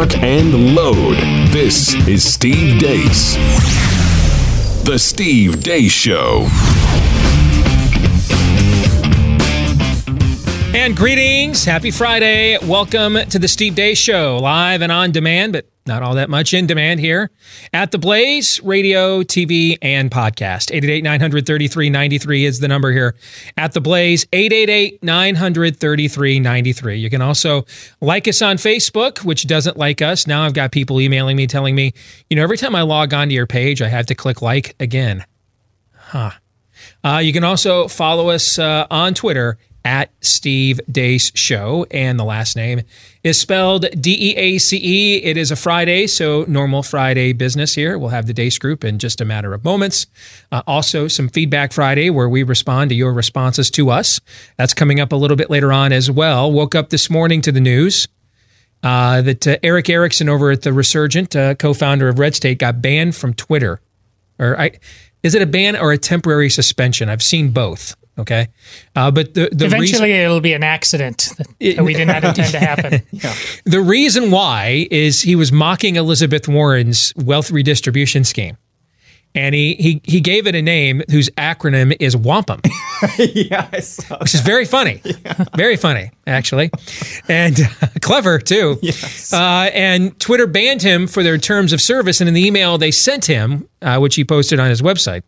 lock, and load. This is Steve Deace. The Steve Deace Show. And greetings. Happy Friday. Welcome to the Steve Deace Show, live and on demand, but not all that much in demand here at The Blaze, radio, TV, and podcast. 888-900-3393 is the number here at The Blaze, 888-900-3393. You can also like us on Facebook, which doesn't like us. Now I've got people emailing me, telling me, every time I log onto your page, I have to click like again. You can also follow us on Twitter at Steve Deace Show, and the last name is spelled Deace. It is a Friday, so normal Friday business here. We'll have the Deace Group in just a matter of moments. Also, some Feedback Friday where we respond to your responses to us. That's coming up a little bit later on as well. Woke up this morning to the news that Eric Erickson over at The Resurgent, co-founder of Red State, got banned from Twitter. Is it a ban or a temporary suspension? I've seen both. Okay. But the eventually it'll be an accident that we did not intend to happen. Yeah. The reason why is he was mocking Elizabeth Warren's wealth redistribution scheme. And he gave it a name whose acronym is WAMPM. Yeah, I saw which is very funny. Yeah. Very funny, actually. And clever, too. Yes. And Twitter banned him for their terms of service. And in the email they sent him, which he posted on his website,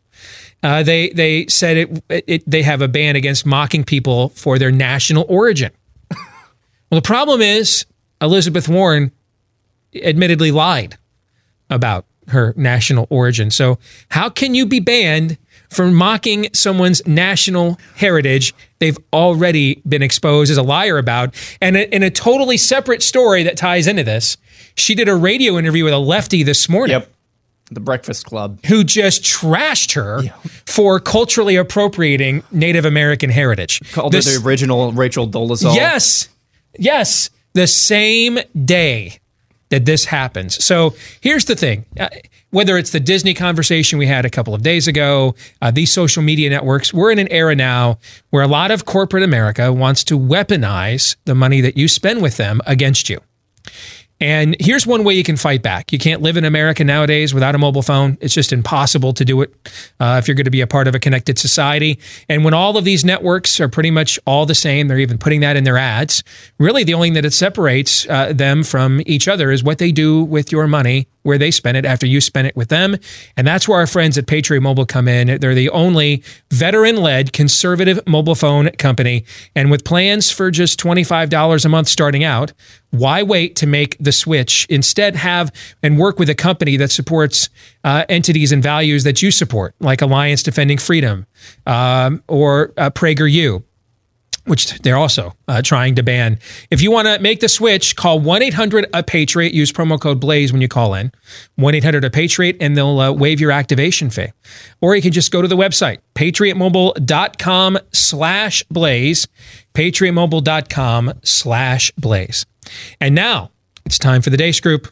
they said they have a ban against mocking people for their national origin. Well, the problem is Elizabeth Warren admittedly lied about her national origin. So how can you be banned for mocking someone's national heritage they've already been exposed as a liar about? And in a totally separate story that ties into this, she did a radio interview with a lefty this morning. Yep. The Breakfast Club. Who just trashed her for culturally appropriating Native American heritage. Called her the original Rachel Dolezal. Yes. The same day that this happens. So here's the thing. Whether it's the Disney conversation we had a couple of days ago, these social media networks, we're in an era now where a lot of corporate America wants to weaponize the money that you spend with them against you. And here's one way you can fight back. You can't live in America nowadays without a mobile phone. It's just impossible to do it if you're going to be a part of a connected society. And when all of these networks are pretty much all the same, they're even putting that in their ads, really the only thing that separates them from each other is what they do with your money, where they spend it after you spend it with them. And that's where our friends at Patriot Mobile come in. They're the only veteran-led conservative mobile phone company. And with plans for just $25 a month starting out, why wait to make the switch? Instead, have and work with a company that supports entities and values that you support, like Alliance Defending Freedom or PragerU, which they're also trying to ban. If you want to make the switch, call 1-800-A-PATRIOT. Use promo code BLAZE when you call in. 1-800-A-PATRIOT, and they'll waive your activation fee. Or you can just go to the website, patriotmobile.com/blaze, patriotmobile.com/blaze. And now it's time for the Deace Group.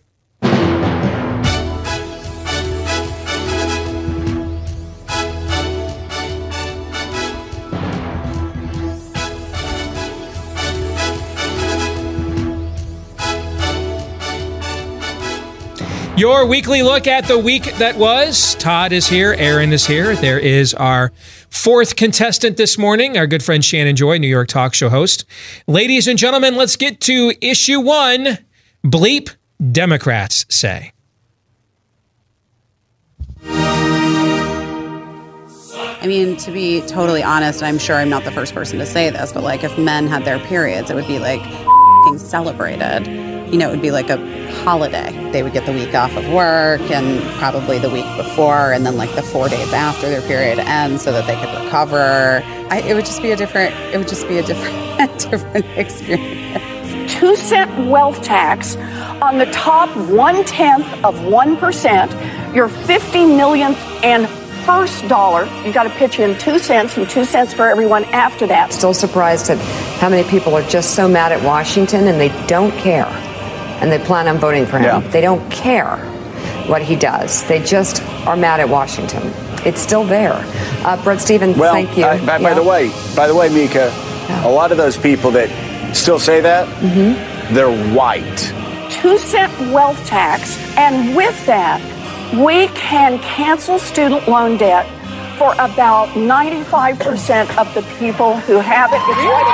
Your weekly look at the week that was. Todd is here. Aaron is here. There is our fourth contestant this morning, our good friend Shannon Joy, New York talk show host. Ladies and gentlemen, let's get to issue one. Bleep Democrats say. I mean, to be totally honest, I'm sure I'm not the first person to say this, but like if men had their periods, it would be like celebrated. You know, it would be like a holiday. They would get the week off of work and probably the week before and then like the 4 days after their period ends so that they could recover. It would just be a different different experience. 2-cent wealth tax on the top 0.1% your 50 millionth and first dollar. You got to pitch in 2 cents and 2 cents for everyone after that. Still surprised at how many people are just so mad at Washington and they don't care. And they plan on voting for him. Yeah. They don't care what he does. They just are mad at Washington. It's still there. Bret Stephens, thank you. By the way, Mika, a lot of those people that still say that, they're white. 2-cent wealth tax, and with that, we can cancel student loan debt for about 95% of the people who have it.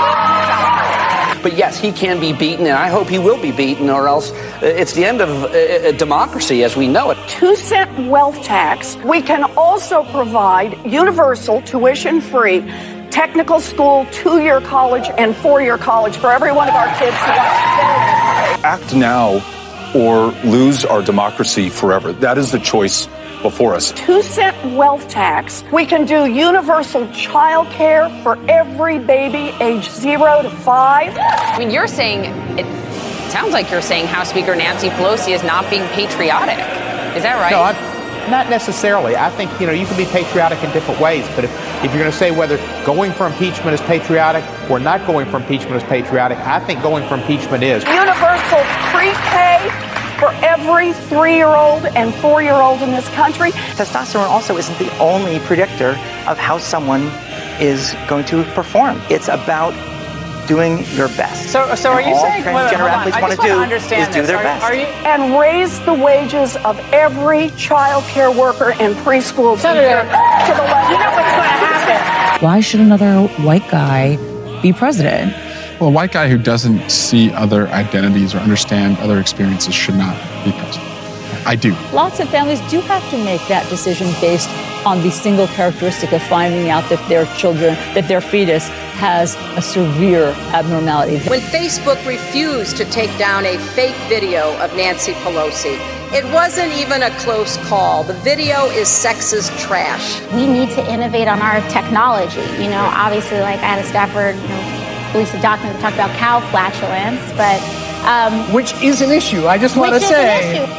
But yes, he can be beaten, and I hope he will be beaten, or else it's the end of democracy as we know it. 2-cent wealth tax. We can also provide universal tuition-free technical school, 2-year college, and 4-year college for every one of our kids who wants to. Act now or lose our democracy forever. That is the choice before us. 2-cent wealth tax. We can do universal child care for every baby age 0 to 5. I mean, you're saying, it sounds like you're saying House Speaker Nancy Pelosi is not being patriotic. Is that right? No, not necessarily. I think, you can be patriotic in different ways, but if you're going to say whether going for impeachment is patriotic or not going for impeachment is patriotic, I think going for impeachment is. Universal pre-K for every 3-year-old and 4-year-old in this country. Testosterone also isn't the only predictor of how someone is going to perform. It's about doing your best. So are you all saying transgender athletes want to do is do their best? And raise the wages of every child care worker and preschool teacher to the level. You know what's going to happen. Why should another white guy be president? Well, a white guy who doesn't see other identities or understand other experiences should not be president. I do. Lots of families do have to make that decision based on the single characteristic of finding out that their children, that their fetus has a severe abnormality. When Facebook refused to take down a fake video of Nancy Pelosi, it wasn't even a close call. The video is sexist trash. We need to innovate on our technology. Obviously, like I had a staffer, release a document that talked about cow flatulence, but which is an issue. I just want to say.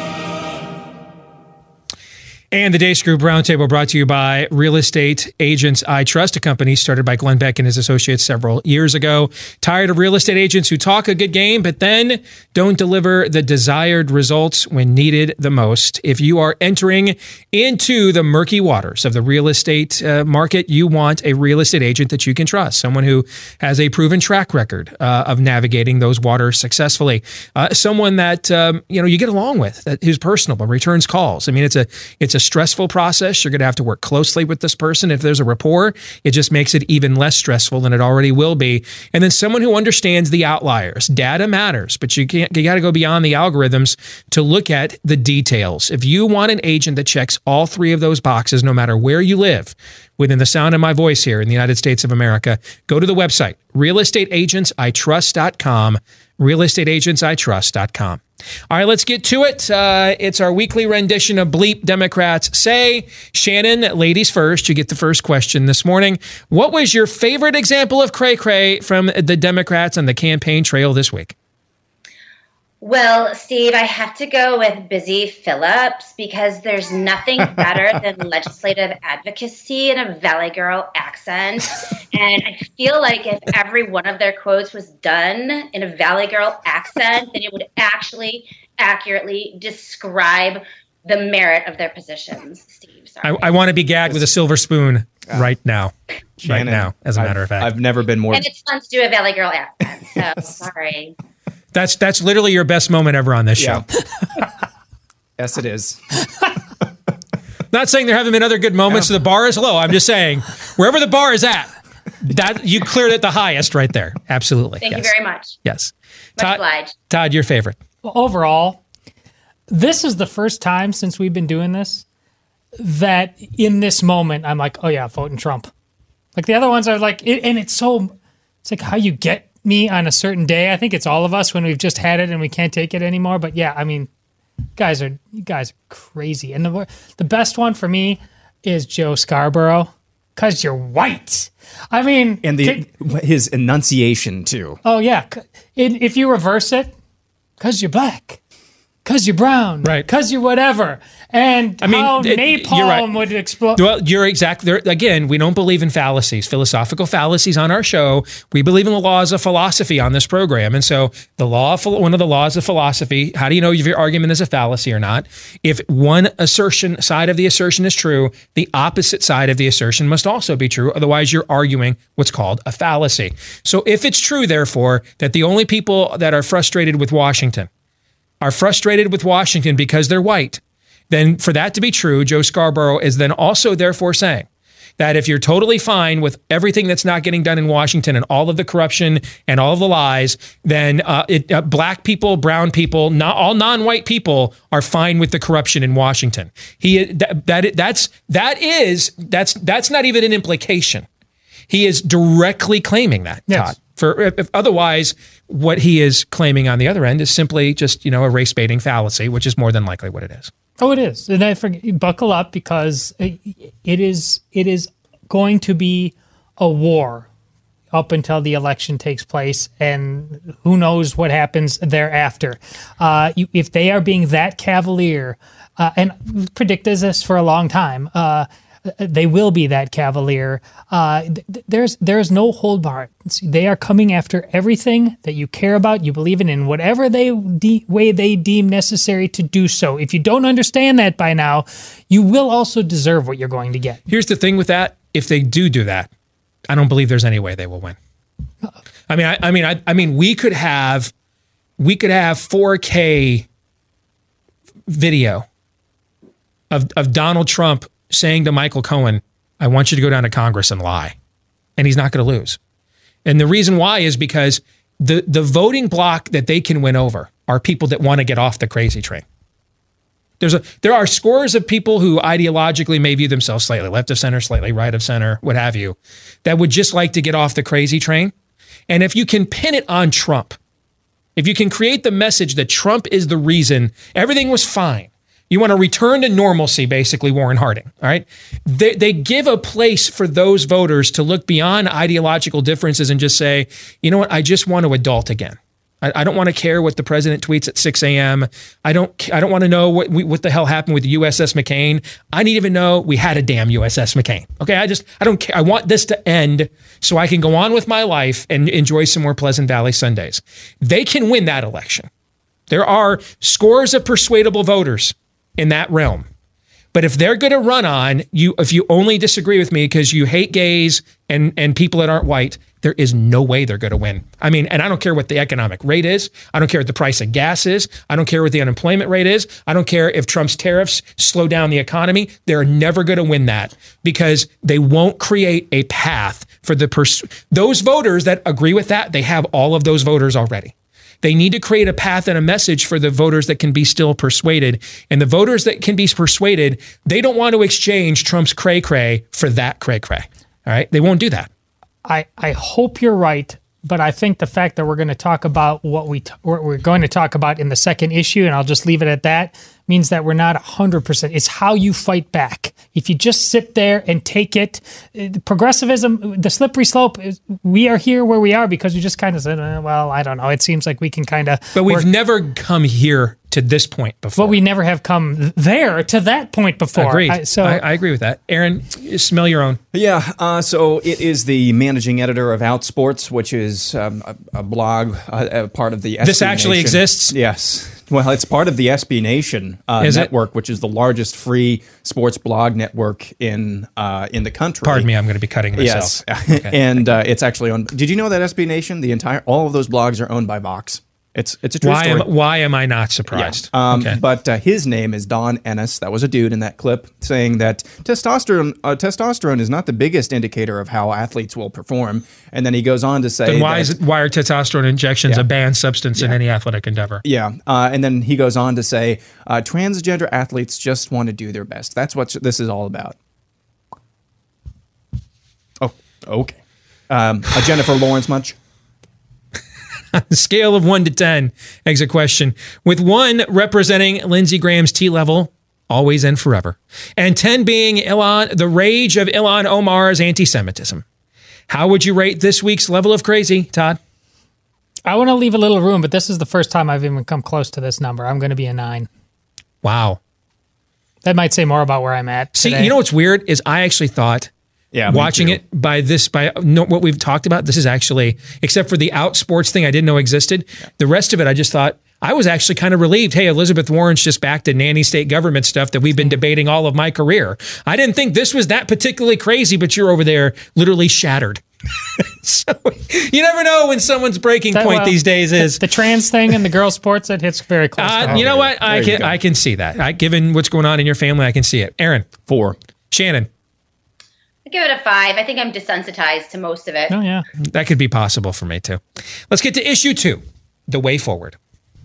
And the Deace Group Roundtable brought to you by Real Estate Agents I Trust, a company started by Glenn Beck and his associates several years ago. Tired of real estate agents who talk a good game, but then don't deliver the desired results when needed the most? If you are entering into the murky waters of the real estate market, you want a real estate agent that you can trust, someone who has a proven track record of navigating those waters successfully, someone that you get along with, who's personable, returns calls. I mean, it's a stressful process. You're going to have to work closely with this person. If there's a rapport, it just makes it even less stressful than it already will be. And then someone who understands the outliers. Data matters, but you got to go beyond the algorithms to look at the details. If you want an agent that checks all 3 of those boxes, no matter where you live, within the sound of my voice here in the United States of America, go to the website, realestateagentsitrust.com, realestateagentsitrust.com. All right, let's get to it. It's our weekly rendition of Bleep Democrats Say. Shannon, ladies first. You get the first question this morning. What was your favorite example of cray-cray from the Democrats on the campaign trail this week? Well, Steve, I have to go with Busy Phillips because there's nothing better than legislative advocacy in a Valley Girl accent. And I feel like if every one of their quotes was done in a Valley Girl accent, then it would actually accurately describe the merit of their positions, Steve. Sorry. I want to be gagged with a silver spoon right now. Shannon, right now, as a matter of fact. I've never been more... And it's fun to do a Valley Girl accent, so sorry. That's literally your best moment ever on this show. Yes, it is. Not saying there haven't been other good moments. So the bar is low. I'm just saying, wherever the bar is at, that you cleared it the highest right there. Absolutely. Thank you very much. Yes. Much obliged. Todd, your favorite? Well, overall, this is the first time since we've been doing this that in this moment, I'm like, oh yeah, voting Trump. Like the other ones are like, and it's like how you get me on a certain day. I think it's all of us when we've just had it and we can't take it anymore. But yeah, I mean, you guys are crazy. And the best one for me is Joe Scarborough because you're white. I mean, and his enunciation too. Oh yeah, if you reverse it, because you're black, because you're brown, right? Because you're whatever. And I mean, how napalm would explode. Well, you're exactly there. Again, we don't believe in fallacies, philosophical fallacies on our show. We believe in the laws of philosophy on this program. And so one of the laws of philosophy, how do you know if your argument is a fallacy or not? If one side of the assertion is true, the opposite side of the assertion must also be true. Otherwise, you're arguing what's called a fallacy. So if it's true, therefore, that the only people that are frustrated with Washington are frustrated with Washington because they're white, then for that to be true, Joe Scarborough is then also therefore saying that if you're totally fine with everything that's not getting done in Washington and all of the corruption and all of the lies, then black people, brown people, not all non-white people are fine with the corruption in Washington. That's not even an implication. He is directly claiming that, Todd. If otherwise, what he is claiming on the other end is simply just, a race baiting fallacy, which is more than likely what it is. Oh, it is. And buckle up, because it is going to be a war up until the election takes place, and who knows what happens thereafter. If they are being that cavalier, and we've predicted this for a long time, they will be that cavalier. There's no hold bar. They are coming after everything that you care about, you believe in whatever way they deem necessary to do so. If you don't understand that by now, you will also deserve what you're going to get. Here's the thing with that: if they do that, I don't believe there's any way they will win. I mean, we could have 4K video of Donald Trump saying to Michael Cohen, I want you to go down to Congress and lie. And he's not going to lose. And the reason why is because the voting bloc that they can win over are people that want to get off the crazy train. There are scores of people who ideologically may view themselves slightly left of center, slightly right of center, what have you, that would just like to get off the crazy train. And if you can pin it on Trump, if you can create the message that Trump is the reason everything was fine, you want to return to normalcy, basically, Warren Harding, all right? They give a place for those voters to look beyond ideological differences and just say, you know what, I just want to adult again. I don't want to care what the president tweets at 6 a.m. I don't want to know what the hell happened with the USS McCain. I didn't even know we had a damn USS McCain. Okay, I don't care. I want this to end so I can go on with my life and enjoy some more Pleasant Valley Sundays. They can win that election. There are scores of persuadable voters in that realm. But if they're going to run on you, if you only disagree with me because you hate gays and people that aren't white, there is no way they're going to win. I mean, and I don't care what the economic rate is. I don't care what the price of gas is. I don't care what the unemployment rate is. I don't care if Trump's tariffs slow down the economy. They're never going to win that because they won't create a path for those voters that agree with that. They have all of those voters already. They need to create a path and a message for the voters that can be still persuaded. And the voters that can be persuaded, they don't want to exchange Trump's cray-cray for that cray-cray. All right? They won't do that. I hope you're right, but I think the fact that we're going to talk about what we're going to talk about in the second issue, and I'll just leave it at that, means that we're not 100%. It's how you fight back. If you just sit there and take it, progressivism, the slippery slope, we are here where we are because we just kind of said, well, I don't know. It seems like we can kind of... But we've never come here to this point before. But we never have come there to that point before. Agreed. I agree with that. Aaron, smell your own. Yeah, so it is the managing editor of Outsports, which is a blog, part of the SB This actually Nation. exists? Yes. Well, it's part of the SB Nation network, which is the largest free sports blog network in the country. Pardon me, I'm going to be cutting myself. Yes, okay. And it's actually owned. Did you know that SB Nation, all of those blogs are owned by Vox? It's a true story. Why am I not surprised? Yeah. But his name is Don Ennis. That was a dude in that clip saying that testosterone is not the biggest indicator of how athletes will perform. And then he goes on to say, then why are testosterone injections a banned substance in any athletic endeavor? Yeah. And then he goes on to say, transgender athletes just want to do their best. That's what this is all about. Oh, okay. Jennifer Lawrence much? On a scale of 1 to 10, exit question, with 1 representing Lindsey Graham's T-level, always and forever, and 10 being the rage of Ilhan Omar's anti-Semitism. How would you rate this week's level of crazy, Todd? I want to leave a little room, but this is the first time I've even come close to this number. I'm going to be a 9. Wow. That might say more about where I'm at today. See, you know what's weird is I actually thought... watching it by what we've talked about, this is actually, except for the Outsports thing I didn't know existed, the rest of it I just thought, I was actually kind of relieved. Hey, Elizabeth Warren's just back to nanny state government stuff that we've been debating all of my career. I didn't think this was that particularly crazy, but you're over there literally shattered. So you never know when someone's breaking point these days is. The trans thing and the girl sports, that hits very close. You know what? I can see that. Given what's going on in your family, I can see it. Aaron. 4. Shannon. I give it a 5. I think I'm desensitized to most of it. Oh, yeah. That could be possible for me, too. Let's get to issue 2, the way forward.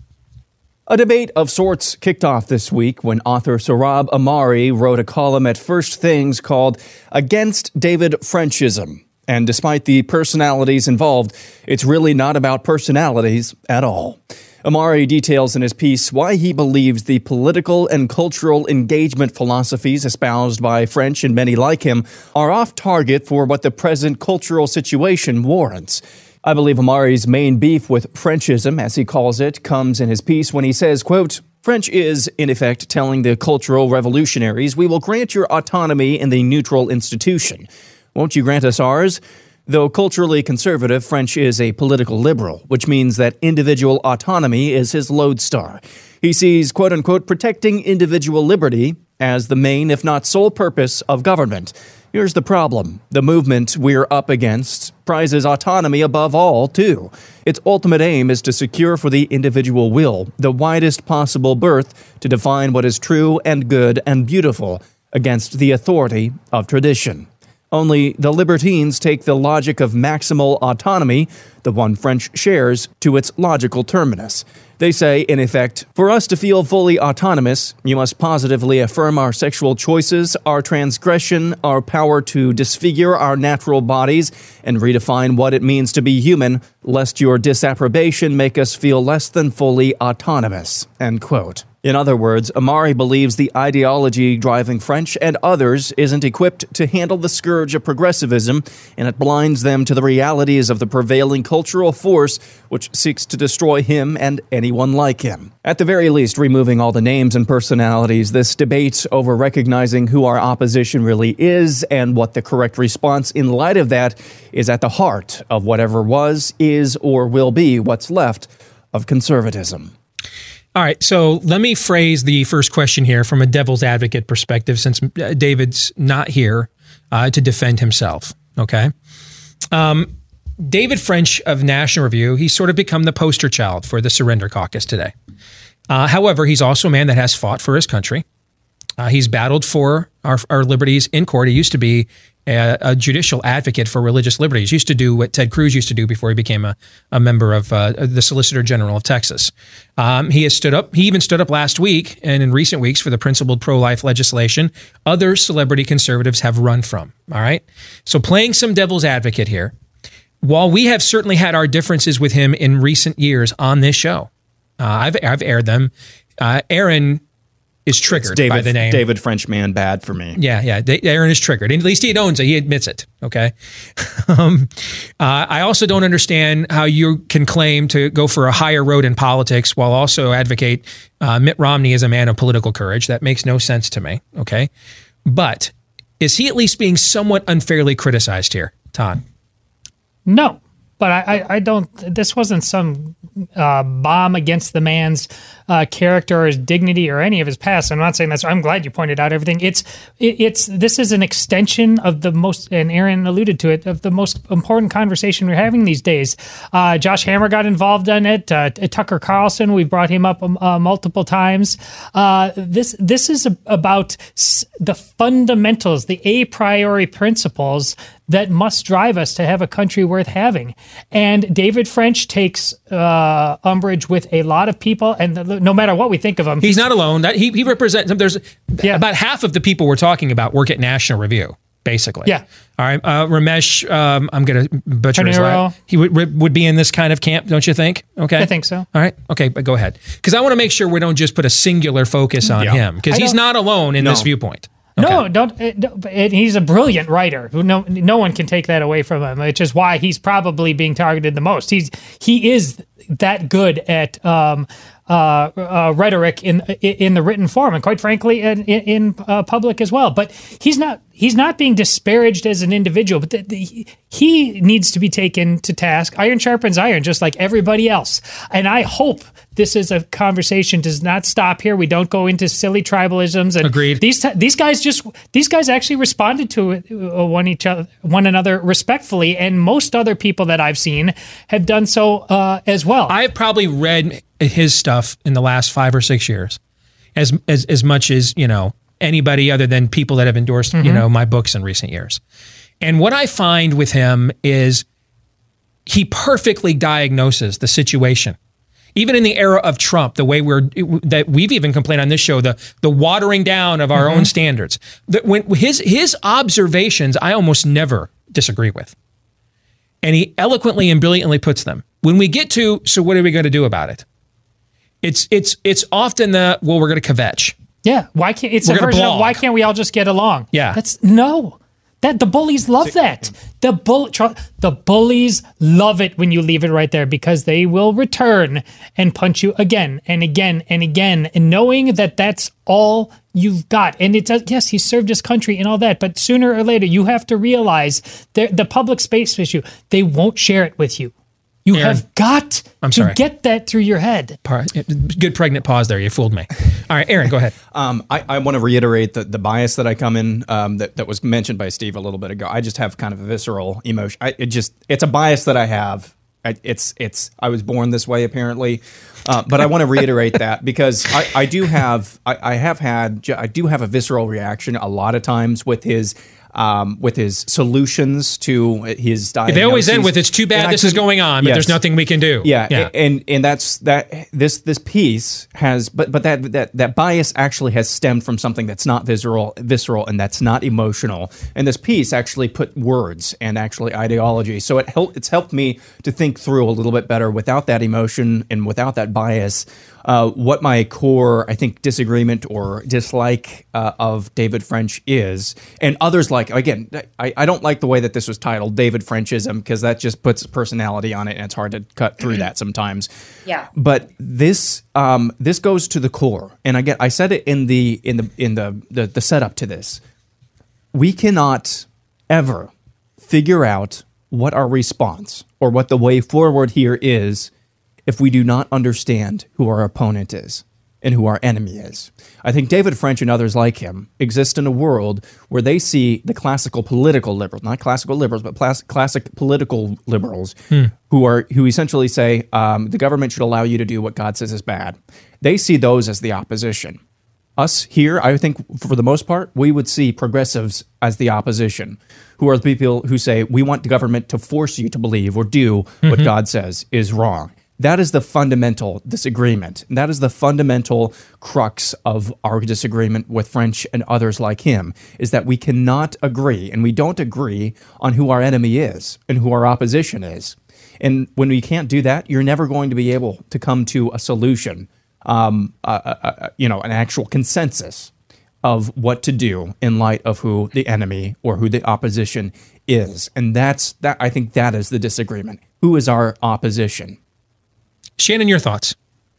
A debate of sorts kicked off this week when author Sohrab Ahmari wrote a column at First Things called Against David Frenchism. And despite the personalities involved, it's really not about personalities at all. Ahmari details in his piece why he believes the political and cultural engagement philosophies espoused by French and many like him are off target for what the present cultural situation warrants. I believe Ahmari's main beef with Frenchism, as he calls it, comes in his piece when he says, quote, French is, in effect, telling the cultural revolutionaries, we will grant your autonomy in the neutral institution. Won't you grant us ours? Though culturally conservative, French is a political liberal, which means that individual autonomy is his lodestar. He sees, quote unquote, protecting individual liberty as the main, if not sole purpose of government. Here's the problem. The movement we're up against prizes autonomy above all, too. Its ultimate aim is to secure for the individual will the widest possible berth to define what is true and good and beautiful against the authority of tradition. Only the libertines take the logic of maximal autonomy, the one French shares, to its logical terminus. They say, in effect, for us to feel fully autonomous, you must positively affirm our sexual choices, our transgression, our power to disfigure our natural bodies, and redefine what it means to be human, lest your disapprobation make us feel less than fully autonomous. End quote. In other words, Ahmari believes the ideology driving French and others isn't equipped to handle the scourge of progressivism, and it blinds them to the realities of the prevailing cultural force which seeks to destroy him and anyone like him. At the very least, removing all the names and personalities, this debate over recognizing who our opposition really is and what the correct response in light of that is at the heart of whatever was, is, or will be what's left of conservatism. All right, so let me phrase the first question here from a devil's advocate perspective, since David's not here to defend himself, okay? David French of National Review, he's sort of become the poster child for the Surrender Caucus today. However, he's also a man that has fought for his country. He's battled for our liberties in court. He used to be a judicial advocate for religious liberties. He used to do what Ted Cruz used to do before he became a member of the Solicitor General of Texas. He has stood up. He even stood up last week and in recent weeks for the principled pro-life legislation other celebrity conservatives have run from. All right. So playing some devil's advocate here, while we have certainly had our differences with him in recent years on this show, I've aired them. Aaron is triggered by the name. David French man bad for me. Yeah. Aaron is triggered. At least he owns it. He admits it. Okay. I also don't understand how you can claim to go for a higher road in politics while also advocate Mitt Romney as a man of political courage. That makes no sense to me. Okay. But is he at least being somewhat unfairly criticized here, Todd? No. But I don't. This wasn't some bomb against the man's character or his dignity or any of his past. I'm not saying that's. I'm glad you pointed out everything. This is an extension of the most, and Aaron alluded to it, of the most important conversation we're having these days. Josh Hammer got involved in it. Tucker Carlson, we brought him up multiple times. This is about the fundamentals, the a priori principles that must drive us to have a country worth having. And David French takes umbrage with a lot of people, and no matter what we think of him, he's not alone. That he represents. There's about half of the people we're talking about work at National Review, basically. Yeah. All right. Ramesh, I'm going to butcher his last. He would be in this kind of camp, don't you think? Okay. I think so. All right. Okay, but go ahead, because I want to make sure we don't just put a singular focus on him, because he's not alone in this viewpoint. Okay. No, don't. He's a brilliant writer. No one can take that away from him, which is why he's probably being targeted the most. He is that good at rhetoric in the written form, and quite frankly, in public as well. But he's not he's not being disparaged as an individual, but he needs to be taken to task. Iron sharpens iron, just like everybody else. And I hope this is a conversation does not stop here. We don't go into silly tribalisms. And agreed. These guys actually responded to one another respectfully, and most other people that I've seen have done so as well. I've probably read his stuff in the last 5 or 6 years, as much as anybody other than people that have endorsed my books in recent years. And what I find with him is he perfectly diagnoses the situation. Even in the era of Trump, the way that we've even complained on this show, the watering down of our own standards. When his observations, I almost never disagree with. And he eloquently and brilliantly puts them. When we get to, so what are we going to do about it? It's often we're going to kvetch. Yeah, why can't it's a version of why can't we all just get along? Yeah, that the bullies love that. The bullies love it when you leave it right there, because they will return and punch you again and again and again, and knowing that that's all you've got. And yes, he served his country and all that, but sooner or later you have to realize the public space issue. They won't share it with you. You Aaron, have got to get that through your head. Good pregnant pause there. You fooled me. All right, Aaron, go ahead. I want to reiterate the bias that I come in that was mentioned by Steve a little bit ago. I just have kind of a visceral emotion. It's a bias that I have. I was born this way apparently, but I want to reiterate that because I do have a visceral reaction a lot of times with his solutions to his diagnoses. They always end with "It's too bad this is going on, but there's nothing we can do." Yeah. And that's that. This piece has, but that bias actually has stemmed from something that's not visceral, and that's not emotional. And this piece actually put words and actually ideology. So it's helped me to think through a little bit better without that emotion and without that bias. What my core, I think, disagreement or dislike of David French is, and others like, again, I don't like the way that this was titled David Frenchism, because that just puts personality on it, and it's hard to cut through that sometimes. Yeah. But this goes to the core, and again, I said it in the setup to this. We cannot ever figure out what our response or what the way forward here is if we do not understand who our opponent is and who our enemy is. I think David French and others like him exist in a world where they see the classical political liberals, not classical liberals, but classic political liberals who essentially say the government should allow you to do what God says is bad. They see those as the opposition. Us here, I think for the most part, we would see progressives as the opposition, who are the people who say we want the government to force you to believe or do what God says is wrong. That is the fundamental disagreement. That is the fundamental crux of our disagreement with French and others like him, is that we cannot agree, and we don't agree on who our enemy is and who our opposition is. And when we can't do that, you're never going to be able to come to a solution, an actual consensus of what to do in light of who the enemy or who the opposition is. And I think that is the disagreement. Who is our opposition? Shannon, your thoughts?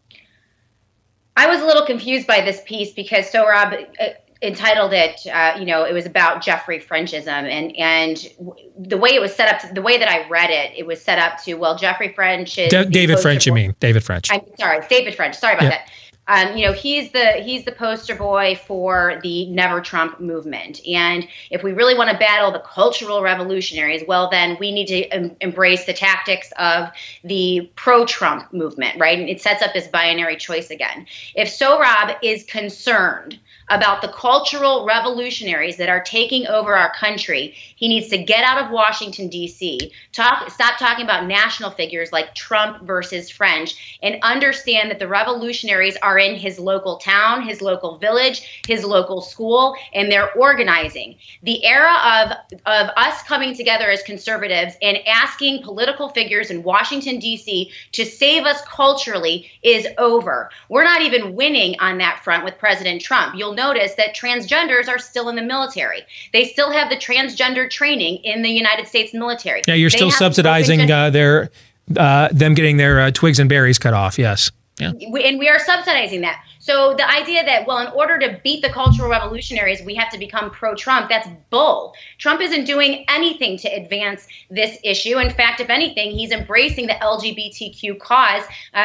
I was a little confused by this piece because Sohrab entitled it, it was about Jeffrey Frenchism. And the way it was set up, the way that I read it, it was set up to, well, Jeffrey French is... David French, you mean. David French. I'm sorry, David French. Sorry about that. He's the poster boy for the Never Trump movement. And if we really want to battle the cultural revolutionaries, well, then we need to embrace the tactics of the pro-Trump movement, right? And it sets up this binary choice again. If Sohrab is concerned about the cultural revolutionaries that are taking over our country, he needs to get out of Washington, D.C., stop talking about national figures like Trump versus French, and understand that the revolutionaries are in his local town, his local village, his local school, and they're organizing. The era of us coming together as conservatives and asking political figures in Washington, D.C. to save us culturally is over. We're not even winning on that front with President Trump. You'll notice that transgenders are still in the military. They still have the transgender training in the United States military. Yeah, you're still subsidizing them getting their twigs and berries cut off. Yes. Yeah. And we are subsidizing that. So the idea that, well, in order to beat the cultural revolutionaries, we have to become pro-Trump, that's bull. Trump isn't doing anything to advance this issue. In fact, if anything, he's embracing the LGBTQ cause,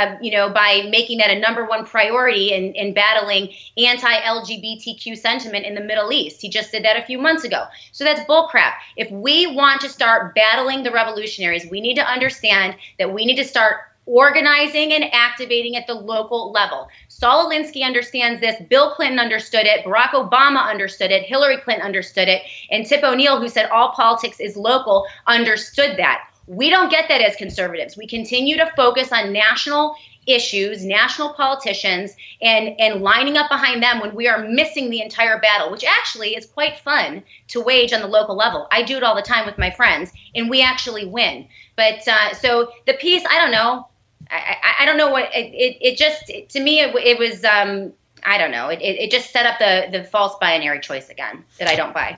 by making that a number one priority in battling anti-LGBTQ sentiment in the Middle East. He just did that a few months ago. So that's bullcrap. If we want to start battling the revolutionaries, we need to understand that we need to start organizing and activating at the local level. Saul Alinsky understands this. Bill Clinton understood it. Barack Obama understood it. Hillary Clinton understood it. And Tip O'Neill, who said all politics is local, understood that. We don't get that as conservatives. We continue to focus on national issues, national politicians, and lining up behind them when we are missing the entire battle, which actually is quite fun to wage on the local level. I do it all the time with my friends, and we actually win. But so the piece, I don't know. I don't know what it just, to me, it was, I don't know. It just set up the false binary choice again that I don't buy.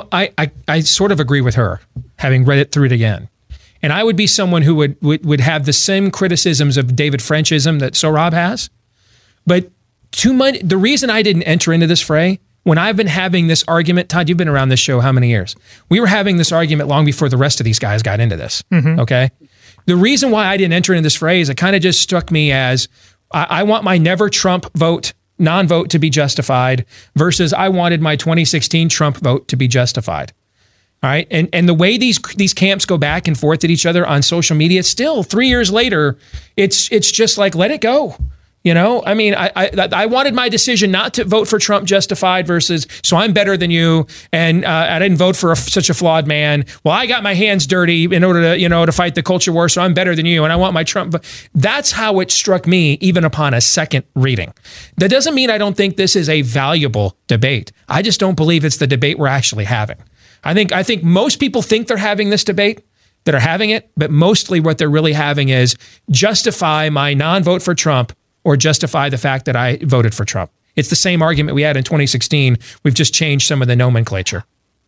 I sort of agree with her, having read it through it again. And I would be someone who would have the same criticisms of David Frenchism that Sohrab has. But the reason I didn't enter into this fray, when I've been having this argument, Todd, you've been around this show how many years? We were having this argument long before the rest of these guys got into this, okay? The reason why I didn't enter into this phrase, it kind of just struck me as I want my never Trump vote, non-vote to be justified versus I wanted my 2016 Trump vote to be justified. All right. And the way these camps go back and forth at each other on social media, still 3 years later, it's just like, let it go. I mean, I wanted my decision not to vote for Trump justified versus, so I'm better than you. And I didn't vote for such a flawed man. Well, I got my hands dirty in order to, to fight the culture war. So I'm better than you. And I want my Trump. That's how it struck me, even upon a second reading. That doesn't mean I don't think this is a valuable debate. I just don't believe it's the debate we're actually having. I think most people think they're having this debate, that are having it, but mostly what they're really having is justify my non-vote for Trump or justify the fact that I voted for Trump. It's the same argument we had in 2016. We've just changed some of the nomenclature.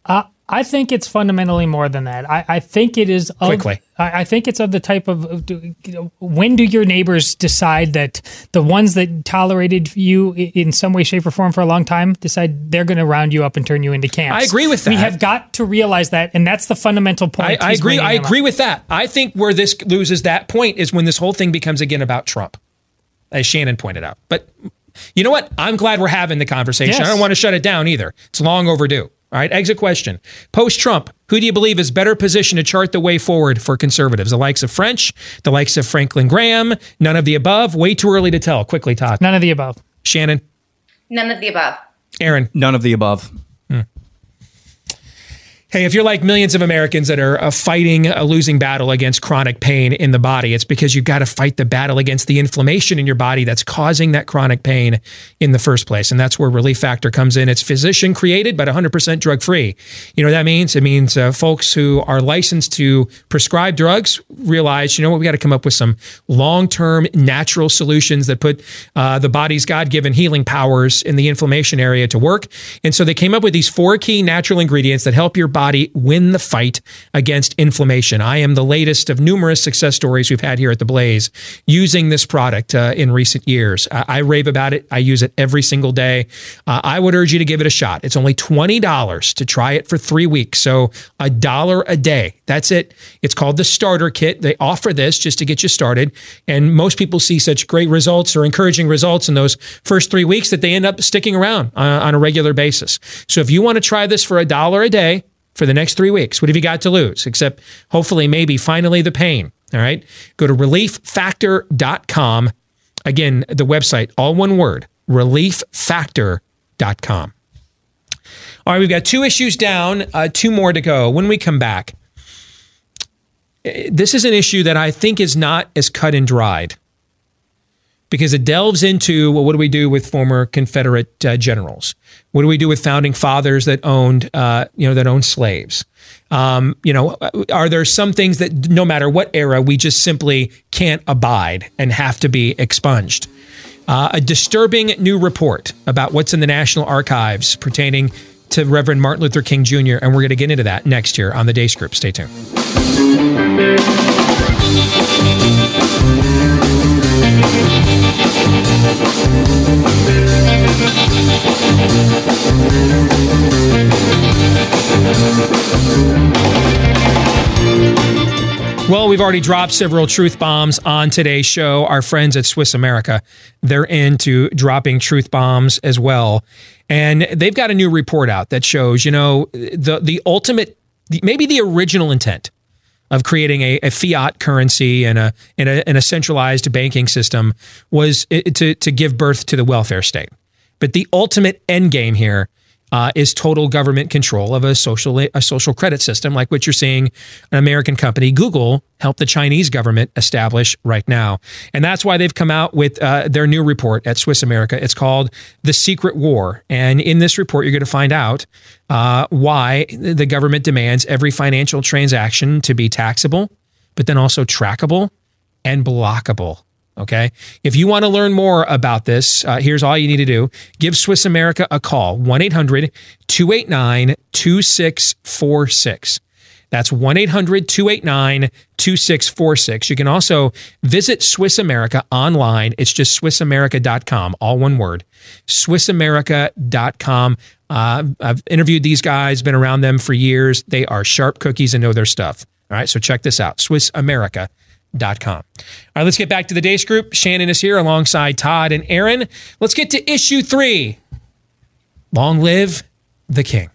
I think it's fundamentally more than that. I think it is quickly. I think it's of the type of when do your neighbors decide that the ones that tolerated you in some way, shape, or form for a long time decide they're going to round you up and turn you into camps? I agree with that. We have got to realize that, and that's the fundamental point. I agree. I agree with that. I think where this loses that point is when this whole thing becomes again about Trump, as Shannon pointed out. But you know what? I'm glad we're having the conversation. Yes. I don't want to shut it down either. It's long overdue. All right, exit question. Post-Trump, who do you believe is better positioned to chart the way forward for conservatives? The likes of French, the likes of Franklin Graham, none of the above? Way too early to tell. Quickly, Todd. None of the above. Shannon? None of the above. Aaron? None of the above. Hey, if you're like millions of Americans that are fighting a losing battle against chronic pain in the body, it's because you've got to fight the battle against the inflammation in your body that's causing that chronic pain in the first place. And that's where Relief Factor comes in. It's physician created, but 100% drug free. You know what that means? It means folks who are licensed to prescribe drugs realize, we got to come up with some long-term natural solutions that put the body's God-given healing powers in the inflammation area to work. And so they came up with these 4 key natural ingredients that help your body win the fight against inflammation. I am the latest of numerous success stories we've had here at The Blaze using this product in recent years. I rave about it. I use it every single day. I would urge you to give it a shot. It's only $20 to try it for 3 weeks. So $1 a day. That's it. It's called the Starter Kit. They offer this just to get you started. And most people see such great results or encouraging results in those first 3 weeks that they end up sticking around on a regular basis. So if you want to try this for $1 a day, for the next 3 weeks, what have you got to lose? Except hopefully, maybe, finally the pain. All right. Go to relieffactor.com. Again, the website, all one word, relieffactor.com. All right. We've got 2 issues down, 2 more to go. When we come back, this is an issue that I think is not as cut and dried because it delves into, well, what do we do with former Confederate generals? What do we do with founding fathers that owned, that owned slaves? Are there some things that no matter what era, we just simply can't abide and have to be expunged? A disturbing new report about what's in the National Archives pertaining to Reverend Martin Luther King Jr., and we're going to get into that next year on the Deace Group. Stay tuned. Well, we've already dropped several truth bombs on today's show. Our friends at Swiss America, they're into dropping truth bombs as well. And they've got a new report out that shows, the ultimate, maybe the original intent of creating a fiat currency and a centralized banking system was to give birth to the welfare state. But the ultimate end game here is total government control of a social credit system, like what you're seeing an American company, Google, help the Chinese government establish right now. And that's why they've come out with their new report at Swiss America. It's called The Secret War. And in this report, you're going to find out why the government demands every financial transaction to be taxable, but then also trackable and blockable. Okay. If you want to learn more about this, here's all you need to do. Give Swiss America a call, 1-800-289-2646. That's 1-800-289-2646. You can also visit Swiss America online. It's just SwissAmerica.com, all one word, SwissAmerica.com. I've interviewed these guys, been around them for years. They are sharp cookies and know their stuff. All right. So check this out, SwissAmerica.com. All right, let's get back to the Deace Group. Shannon is here alongside Todd and Aaron. Let's get to issue 3. Long live the king.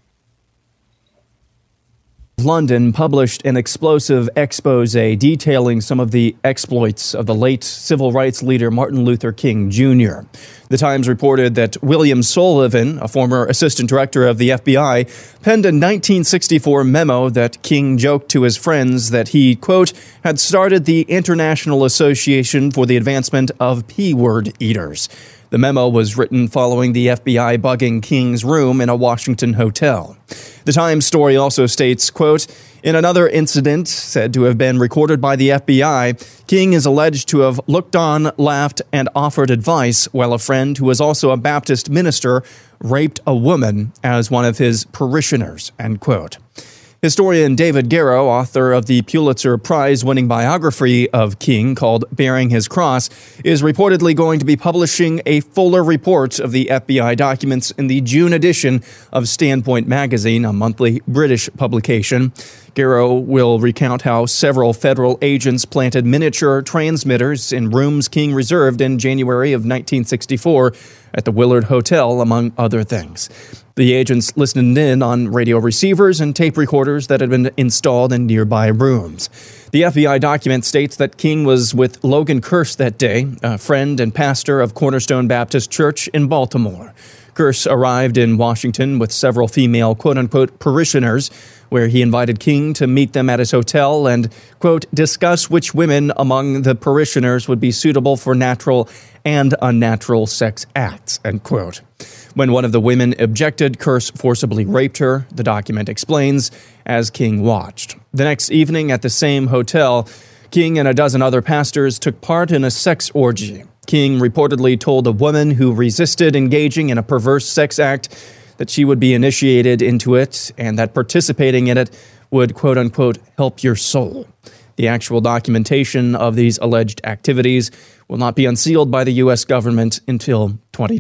London published an explosive expose detailing some of the exploits of the late civil rights leader Martin Luther King Jr. The Times reported that William Sullivan, a former assistant director of the FBI, penned a 1964 memo that King joked to his friends that he, quote, had started the International Association for the Advancement of P-Word Eaters. The memo was written following the FBI bugging King's room in a Washington hotel. The Times story also states, quote, in another incident said to have been recorded by the FBI, King is alleged to have looked on, laughed, and offered advice while a friend who was also a Baptist minister raped a woman as one of his parishioners, end quote. Historian David Garrow, author of the Pulitzer Prize-winning biography of King called Bearing His Cross, is reportedly going to be publishing a fuller report of the FBI documents in the June edition of Standpoint magazine, a monthly British publication. Garrow will recount how several federal agents planted miniature transmitters in rooms King reserved in January of 1964 at the Willard Hotel, among other things. The agents listened in on radio receivers and tape recorders that had been installed in nearby rooms. The FBI document states that King was with Logan Kearse that day, a friend and pastor of Cornerstone Baptist Church in Baltimore. Kearse arrived in Washington with several female quote-unquote parishioners, where he invited King to meet them at his hotel and, quote, discuss which women among the parishioners would be suitable for natural and unnatural sex acts, end quote. When one of the women objected, Kearse forcibly raped her, the document explains, as King watched. The next evening at the same hotel, King and a dozen other pastors took part in a sex orgy. King reportedly told a woman who resisted engaging in a perverse sex act that she would be initiated into it and that participating in it would, quote-unquote, help your soul. The actual documentation of these alleged activities will not be unsealed by the U.S. government until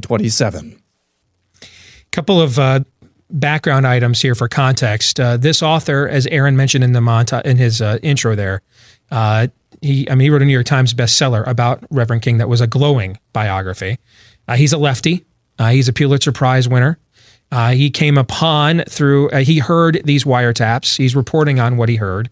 2027. Couple of background items here for context. This author, as Aaron mentioned in the in his intro there, he wrote a New York Times bestseller about Reverend King that was a glowing biography. He's a lefty. He's a Pulitzer Prize winner. He came upon through, he heard these wiretaps. He's reporting on what he heard.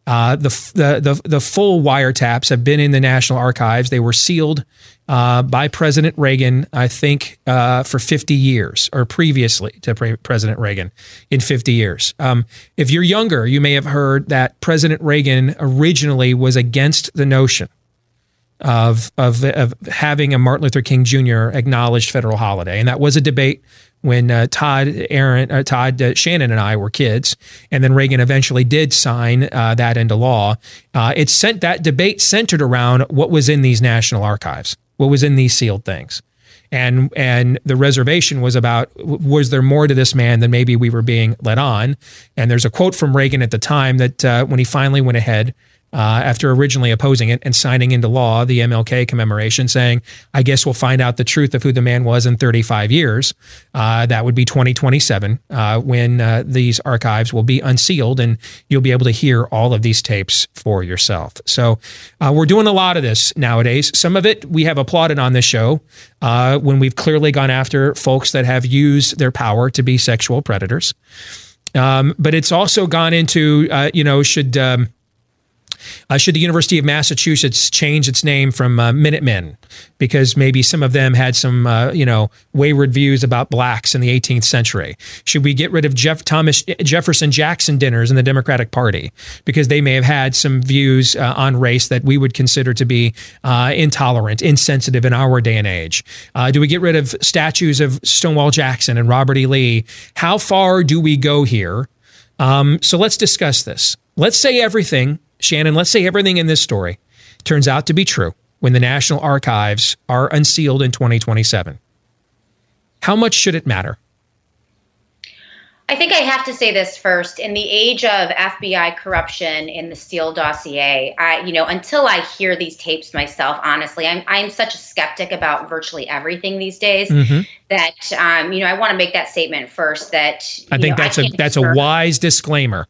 The full wiretaps have been in the National Archives. They were sealed by President Reagan, I think, for 50 years, or previously to President Reagan in 50 years. If you're younger, you may have heard that President Reagan originally was against the notion of having a Martin Luther King Jr. acknowledged federal holiday. And that was a debate when Todd, Shannon, and I were kids, and then Reagan eventually did sign that into law. That debate centered around what was in these National Archives, what was in these sealed things. And the reservation was about, was there more to this man than maybe we were being led on? And there's a quote from Reagan at the time that when he finally went ahead after originally opposing it and signing into law the MLK commemoration, saying, I guess we'll find out the truth of who the man was in 35 years. That would be 2027, when these archives will be unsealed and you'll be able to hear all of these tapes for yourself. So we're doing a lot of this nowadays. Some of it we have applauded on this show when we've clearly gone after folks that have used their power to be sexual predators. But it's also gone into, should the University of Massachusetts change its name from Minutemen because maybe some of them had some, wayward views about blacks in the 18th century? Should we get rid of Thomas Jefferson Jackson dinners in the Democratic Party because they may have had some views on race that we would consider to be intolerant, insensitive in our day and age? Do we get rid of statues of Stonewall Jackson and Robert E. Lee? How far do we go here? So let's discuss this. Let's say everything in this story turns out to be true when the National Archives are unsealed in 2027. How much should it matter? I think I have to say this first. In the age of FBI corruption in the Steele dossier, until I hear these tapes myself, honestly, I'm such a skeptic about virtually everything these days that I want to make that statement first. That I think that's a wise disclaimer.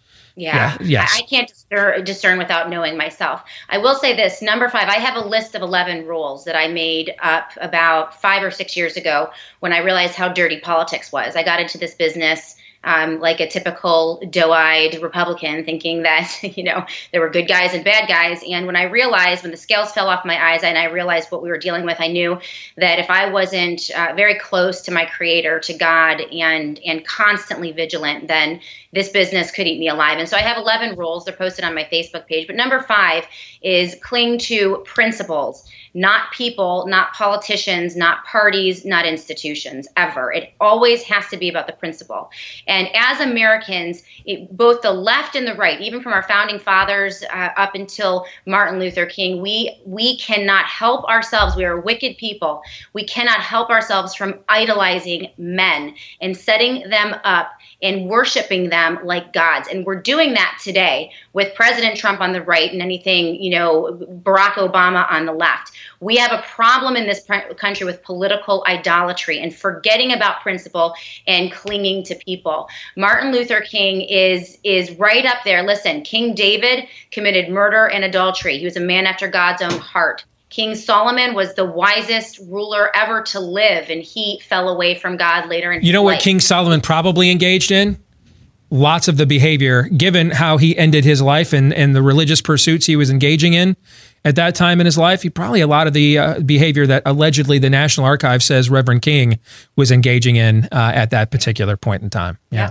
Yeah. Yes. I can't discern without knowing myself. I will say this, number 5, I have a list of 11 rules that I made up about 5 or 6 years ago when I realized how dirty politics was. I got into this business like a typical doe-eyed Republican, thinking that, there were good guys and bad guys. And when the scales fell off my eyes and I realized what we were dealing with, I knew that if I wasn't very close to my creator, to God, and constantly vigilant, then this business could eat me alive. And so I have 11 rules. They're posted on my Facebook page. But number 5 is cling to principles, not people, not politicians, not parties, not institutions, ever. It always has to be about the principle. And as Americans, both the left and the right, even from our founding fathers up until Martin Luther King, we cannot help ourselves. We are wicked people. We cannot help ourselves from idolizing men and setting them up and worshiping them like gods. And we're doing that today with President Trump on the right and anything, Barack Obama on the left. We have a problem in this country with political idolatry and forgetting about principle and clinging to people. Martin Luther King is right up there. Listen, King David committed murder and adultery. He was a man after God's own heart. King Solomon was the wisest ruler ever to live, and he fell away from God later in his life. You know what King Solomon probably engaged in? Lots of the behavior, given how he ended his life and the religious pursuits he was engaging in at that time in his life. A lot of the behavior that allegedly the National Archives says Reverend King was engaging in at that particular point in time. Yeah.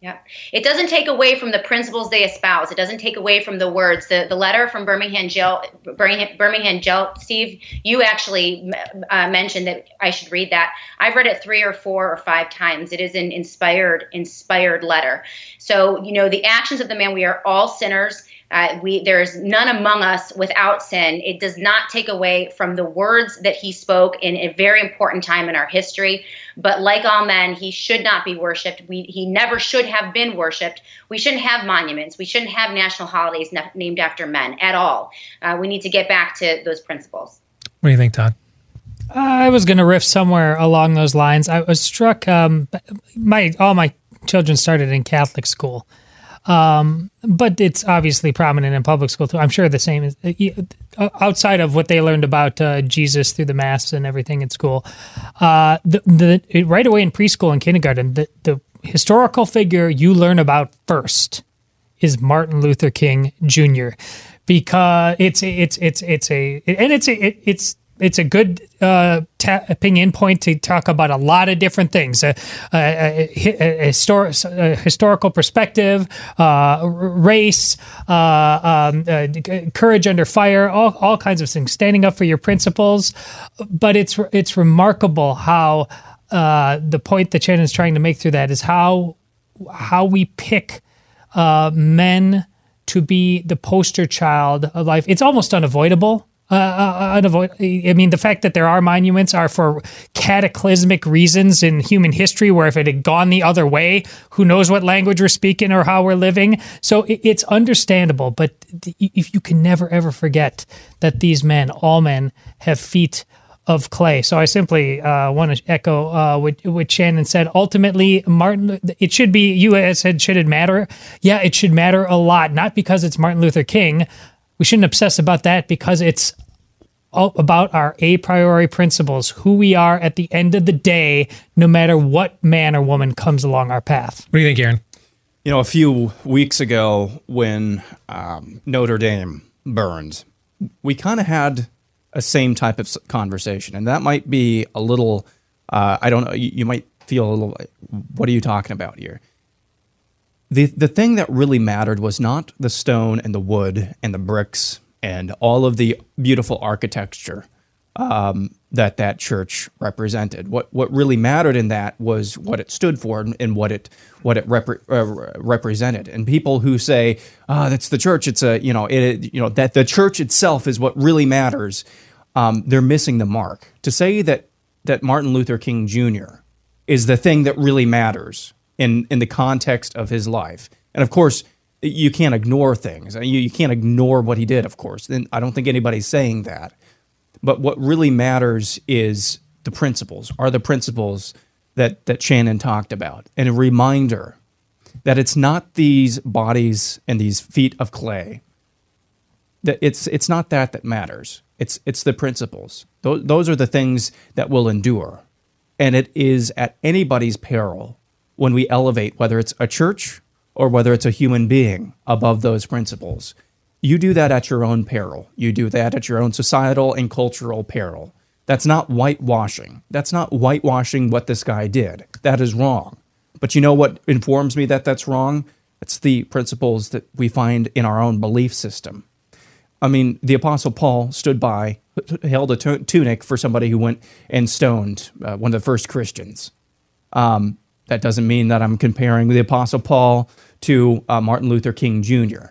It doesn't take away from the principles they espouse. It doesn't take away from the words. The letter from Birmingham jail, Steve, you actually mentioned that I should read that. I've read it 3 or 4 or 5 times. It is an inspired letter. So, the actions of the man, we are all sinners. There is none among us without sin. It does not take away from the words that he spoke in a very important time in our history. But like all men, he should not be worshipped. He never should have been worshipped. We shouldn't have monuments. We shouldn't have national holidays named after men at all. We need to get back to those principles. What do you think, Todd? I was going to riff somewhere along those lines. I was struck. All my children started in Catholic school. But it's obviously prominent in public school too. I'm sure the same is outside of what they learned about Jesus through the Mass and everything at school. Right away in preschool and kindergarten, the historical figure you learn about first is Martin Luther King Jr. because it's a good opinion point to talk about a lot of different things, historical perspective, race, courage under fire, all kinds of things, standing up for your principles. But it's remarkable how the point that Shannon's trying to make through that is how we pick men to be the poster child of life. It's almost unavoidable. unavoidable. I mean, the fact that there are monuments are for cataclysmic reasons in human history, where if it had gone the other way, who knows what language we're speaking or how we're living. So it's understandable, but if you can never, ever forget that these men, all men, have feet of clay. So I simply want to echo what Shannon said. Ultimately, Martin, it should be, you said, should it matter? Yeah, it should matter a lot, not because it's Martin Luther King. We shouldn't obsess about that because it's about our a priori principles, who we are at the end of the day, no matter what man or woman comes along our path. What do you think, Aaron? You know, a few weeks ago when Notre Dame burned, we kind of had a same type of conversation. And that might be a little, I don't know, you might feel a little, what are you talking about here? The thing that really mattered was not the stone and the wood and the bricks and all of the beautiful architecture that church represented. What really mattered in that was what it stood for and what it represented. And people who say, that's the church, it's that the church itself is what really matters, they're missing the mark. To say that Martin Luther King Jr. is the thing that really matters in the context of his life. And of course, you can't ignore things. You can't ignore what he did, of course. And I don't think anybody's saying that. But what really matters is the principles, are the principles that Shannon talked about. And a reminder that it's not these bodies and these feet of clay. That it's not that matters. It's the principles. Those are the things that will endure. And it is at anybody's peril when we elevate, whether it's a church or whether it's a human being, above those principles. You do that at your own peril. You do that at your own societal and cultural peril. That's not whitewashing. That's not whitewashing what this guy did. That is wrong. But you know what informs me that that's wrong? It's the principles that we find in our own belief system. I mean, the Apostle Paul stood by, held a tunic for somebody who went and stoned one of the first Christians. That doesn't mean that I'm comparing the Apostle Paul to Martin Luther King Jr.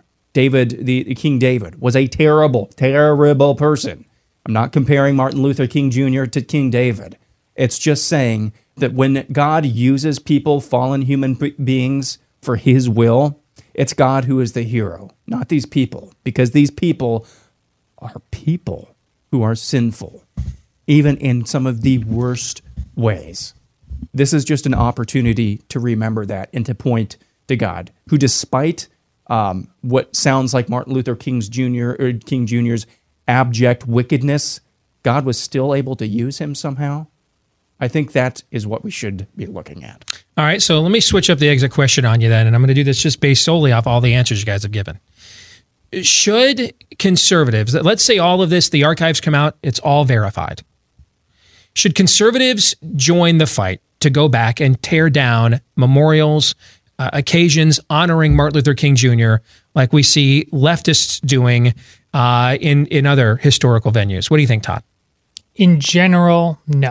King David was a terrible, terrible person. I'm not comparing Martin Luther King Jr. to King David. It's just saying that when God uses people, fallen human beings, for his will, it's God who is the hero, not these people, because these people are people who are sinful, even in some of the worst ways. This is just an opportunity to remember that and to point to God, who despite what sounds like Martin Luther King Jr.'s abject wickedness, God was still able to use him somehow. I think that is what we should be looking at. All right, so let me switch up the exit question on you then, and I'm going to do this just based solely off all the answers you guys have given. Should conservatives, let's say all of this, the archives come out, it's all verified. Should conservatives join the fight to go back and tear down memorials, occasions honoring Martin Luther King Jr., like we see leftists doing in other historical venues? What do you think, Todd? In general, no.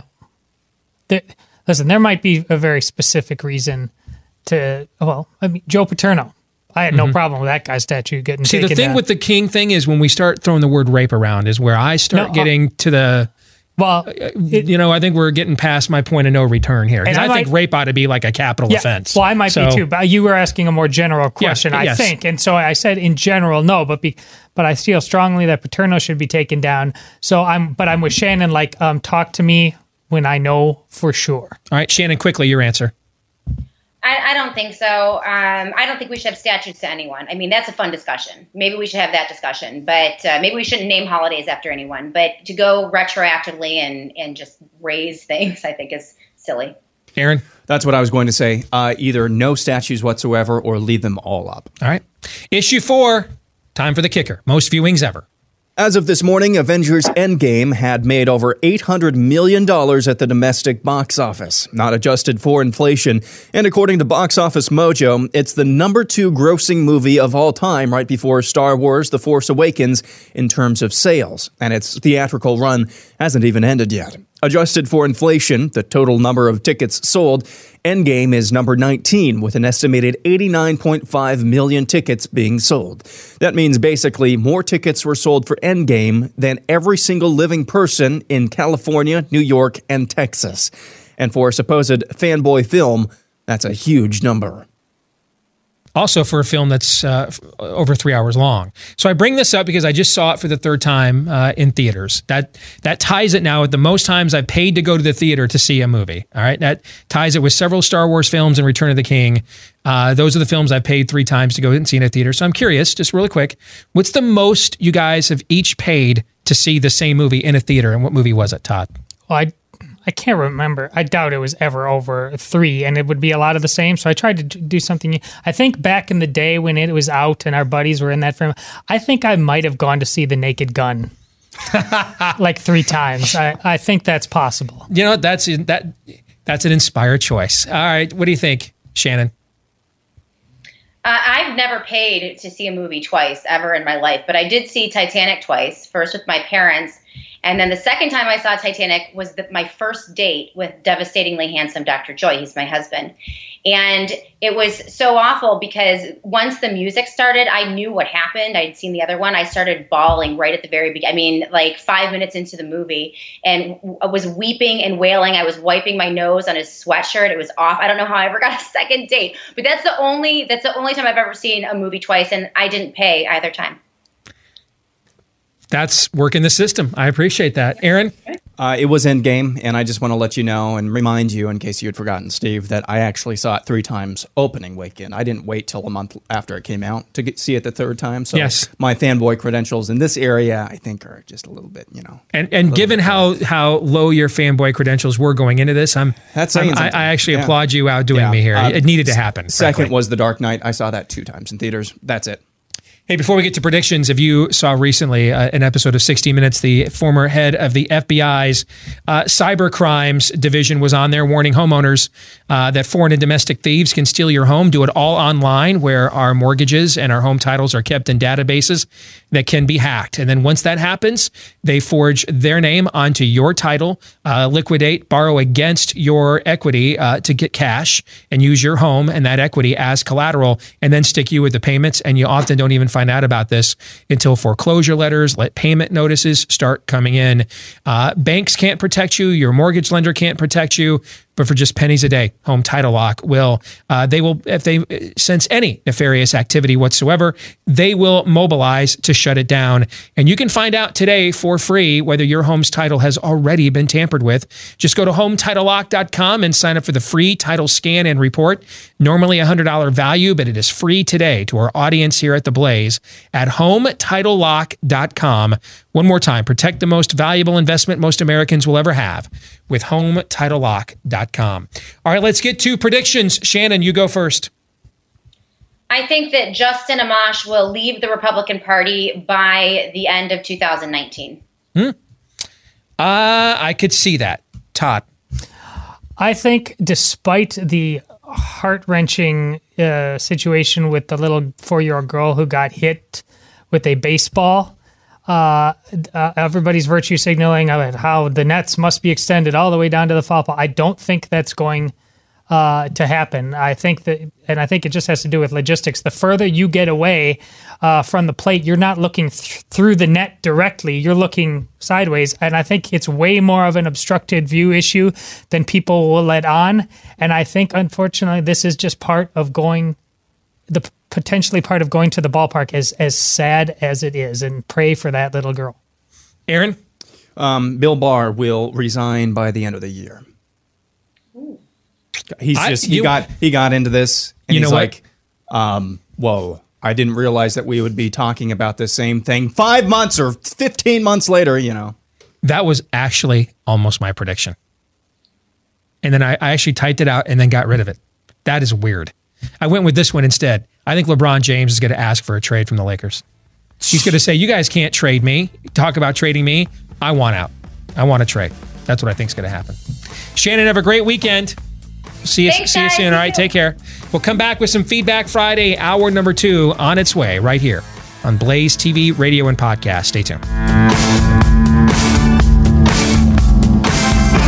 Listen, there might be a very specific reason to, Joe Paterno. I had no problem with that guy's statue getting taken down. See, the thing with the King thing is when we start throwing the word rape around is where I start getting to the... Well, I think we're getting past my point of no return here. Because I think rape ought to be like a capital offense. Well, I might be too, but you were asking a more general question, I think. And so I said in general, no, but I feel strongly that Paterno should be taken down. So I'm with Shannon, talk to me when I know for sure. All right, Shannon, quickly, your answer. I don't think so. I don't think we should have statues to anyone. I mean, that's a fun discussion. Maybe we should have that discussion, but maybe we shouldn't name holidays after anyone. But to go retroactively and just raise things, I think is silly. Aaron? That's what I was going to say. Either no statues whatsoever or leave them all up. All right. Issue 4, time for the kicker. Most viewings ever. As of this morning, Avengers Endgame had made over $800 million at the domestic box office, not adjusted for inflation. And according to Box Office Mojo, it's the number 2 grossing movie of all time, right before Star Wars The Force Awakens in terms of sales. And its theatrical run hasn't even ended yet. Adjusted for inflation, the total number of tickets sold, Endgame is number 19 with an estimated 89.5 million tickets being sold. That means basically more tickets were sold for Endgame than every single living person in California, New York, and Texas. And for a supposed fanboy film, that's a huge number. Also for a film that's over 3 hours long. So I bring this up because I just saw it for the third time in theaters. That ties it now with the most times I've paid to go to the theater to see a movie. All right, that ties it with several Star Wars films and Return of the King. Those are the films I've paid 3 times to go and see in a theater. So I'm curious, just really quick, what's the most you guys have each paid to see the same movie in a theater, and what movie was it, Todd? Well, I can't remember. I doubt it was ever over 3, and it would be a lot of the same. So I tried to do something. I think back in the day when it was out and our buddies were in that film, I think I might have gone to see The Naked Gun like 3 times. I think that's possible. You know, that's an inspired choice. All right, what do you think, Shannon? I've never paid to see a movie twice ever in my life, but I did see Titanic twice, first with my parents. And then the second time I saw Titanic was my first date with devastatingly handsome Dr. Joy. He's my husband. And it was so awful because once the music started, I knew what happened. I'd seen the other one. I started bawling right at the very beginning. I mean, like 5 minutes into the movie, and I was weeping and wailing. I was wiping my nose on his sweatshirt. It was off. I don't know how I ever got a second date, but that's the only time I've ever seen a movie twice, and I didn't pay either time. That's working the system. I appreciate that. Aaron? It was Endgame, and I just want to let you know and remind you, in case you had forgotten, Steve, that I actually saw it 3 times opening weekend. I didn't wait till a month after it came out to see it the third time. So yes. My fanboy credentials in this area, I think, are just a little bit, And given how low your fanboy credentials were going into this, I actually applaud you outdoing me here. It needed to happen. Second frankly. was The Dark Knight. I saw that 2 times in theaters. That's it. Hey, before we get to predictions, if you saw recently an episode of 60 Minutes, the former head of the FBI's cyber crimes division was on there warning homeowners that foreign and domestic thieves can steal your home, do it all online, where our mortgages and our home titles are kept in databases that can be hacked. And then once that happens, they forge their name onto your title, liquidate, borrow against your equity to get cash, and use your home and that equity as collateral, and then stick you with the payments. And you often don't even find out about this until foreclosure letters, payment notices start coming in. Banks can't protect you. Your mortgage lender can't protect you. But for just pennies a day, Home Title Lock will. They will, if they sense any nefarious activity whatsoever, they will mobilize to shut it down. And you can find out today for free whether your home's title has already been tampered with. Just go to HometitleLock.com and sign up for the free title scan and report. Normally $100 value, but it is free today to our audience here at The Blaze at HometitleLock.com. One more time, protect the most valuable investment most Americans will ever have with HometitleLock.com. All right, let's get to predictions. Shannon, you go first. I think that Justin Amash will leave the Republican Party by the end of 2019. I could see that. Todd? I think despite the heart-wrenching situation with the little 4-year-old girl who got hit with a baseball, everybody's virtue signaling about how the nets must be extended all the way down to the foul pole. I don't think that's going to happen. I think it just has to do with logistics. The further you get away from the plate, you're not looking through the net directly. You're looking sideways. And I think it's way more of an obstructed view issue than people will let on. And I think, unfortunately, this is just potentially part of going to the ballpark, as sad as it is, and pray for that little girl. Aaron? Bill Barr will resign by the end of the year. He got into this, and he's like, whoa, I didn't realize that we would be talking about the same thing 5 months or 15 months later, That was actually almost my prediction. And then I actually typed it out and then got rid of it. That is weird. I went with this one instead. I think LeBron James is going to ask for a trade from the Lakers. He's going to say, you guys can't trade me. Talk about trading me. I want out. I want to trade. That's what I think is going to happen. Shannon, have a great weekend. See you soon. All right, take care. We'll come back with some Feedback Friday, hour number 2 on its way right here on Blaze TV, radio, and podcast. Stay tuned.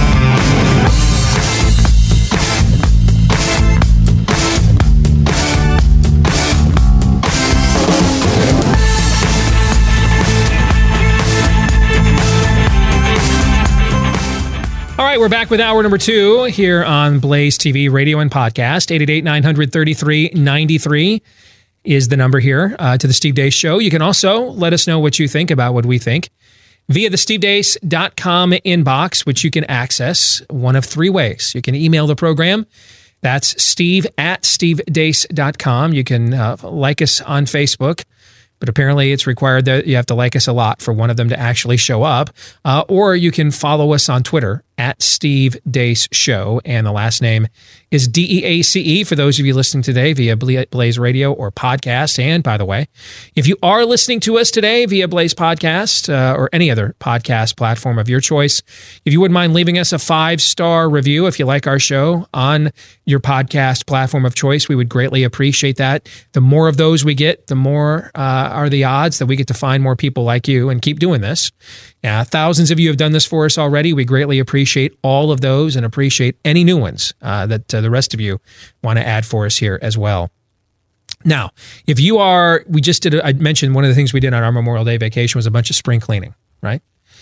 right, we're back with hour number 2 here on Blaze TV, radio and podcast. 888-900-3393 is the number here to the Steve Deace Show. You can also let us know what you think about what we think via the stevedeace.com inbox, which you can access one of 3 ways. You can email the program. That's steve@stevedeace.com. You can like us on Facebook, but apparently it's required that you have to like us a lot for one of them to actually show up. Or you can follow us on Twitter at Steve Deace Show, and the last name is DEACE for those of you listening today via Blaze Radio or podcast. And by the way, if you are listening to us today via Blaze Podcast or any other podcast platform of your choice, if you wouldn't mind leaving us a 5-star review if you like our show on your podcast platform of choice, we would greatly appreciate that. The more of those we get, the more are the odds that we get to find more people like you and keep doing this. Thousands of you have done this for us already. We greatly appreciate all of those and appreciate any new ones that the rest of you want to add for us here as well. Now, if you are, I mentioned one of the things we did on our Memorial Day vacation was a bunch of spring cleaning, right?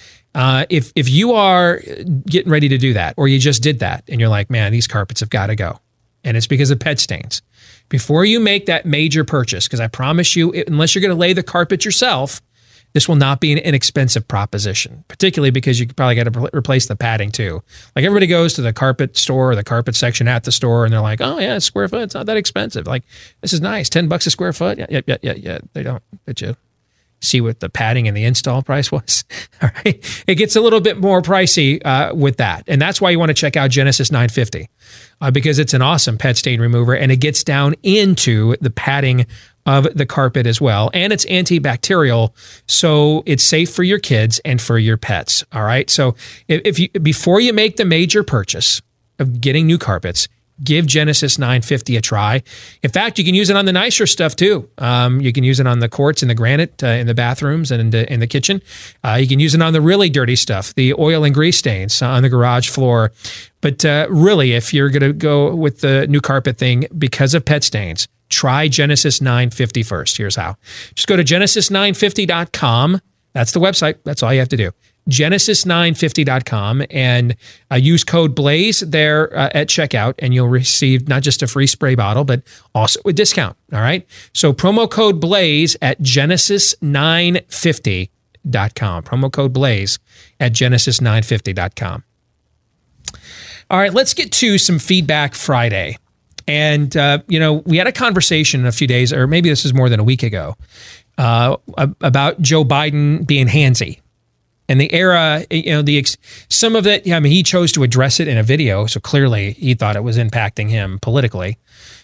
If you are getting ready to do that, or you just did that and you're like, man, these carpets have got to go, and it's because of pet stains, before you make that major purchase, because I promise you, unless you're going to lay the carpet yourself, this will not be an inexpensive proposition, particularly because you probably got to replace the padding too. Like everybody goes to the carpet store or the carpet section at the store and they're like, oh yeah, square foot, it's not that expensive. Like, this is nice, $10 a square foot. Yeah. They don't let you see what the padding and the install price was. All right. It gets a little bit more pricey with that. And that's why you want to check out Genesis 950 because it's an awesome pet stain remover and it gets down into the padding of the carpet as well. And it's antibacterial, so it's safe for your kids and for your pets. All right. So before you make the major purchase of getting new carpets, give Genesis 950 a try. In fact, you can use it on the nicer stuff too. You can use it on the quartz and the granite in the bathrooms and in the kitchen. You can use it on the really dirty stuff, the oil and grease stains on the garage floor. But really, if you're going to go with the new carpet thing because of pet stains, try Genesis 950 first. Here's how. Just go to genesis950.com. That's the website. That's all you have to do. Genesis950.com and use code BLAZE there at checkout, and you'll receive not just a free spray bottle, but also a discount. All right. So promo code BLAZE at Genesis950.com. Promo code BLAZE at Genesis950.com. All right. Let's get to some Feedback Friday. And, we had a conversation a few days, or maybe this is more than a week ago, about Joe Biden being handsy. And the era, some of it, he chose to address it in a video, so clearly he thought it was impacting him politically.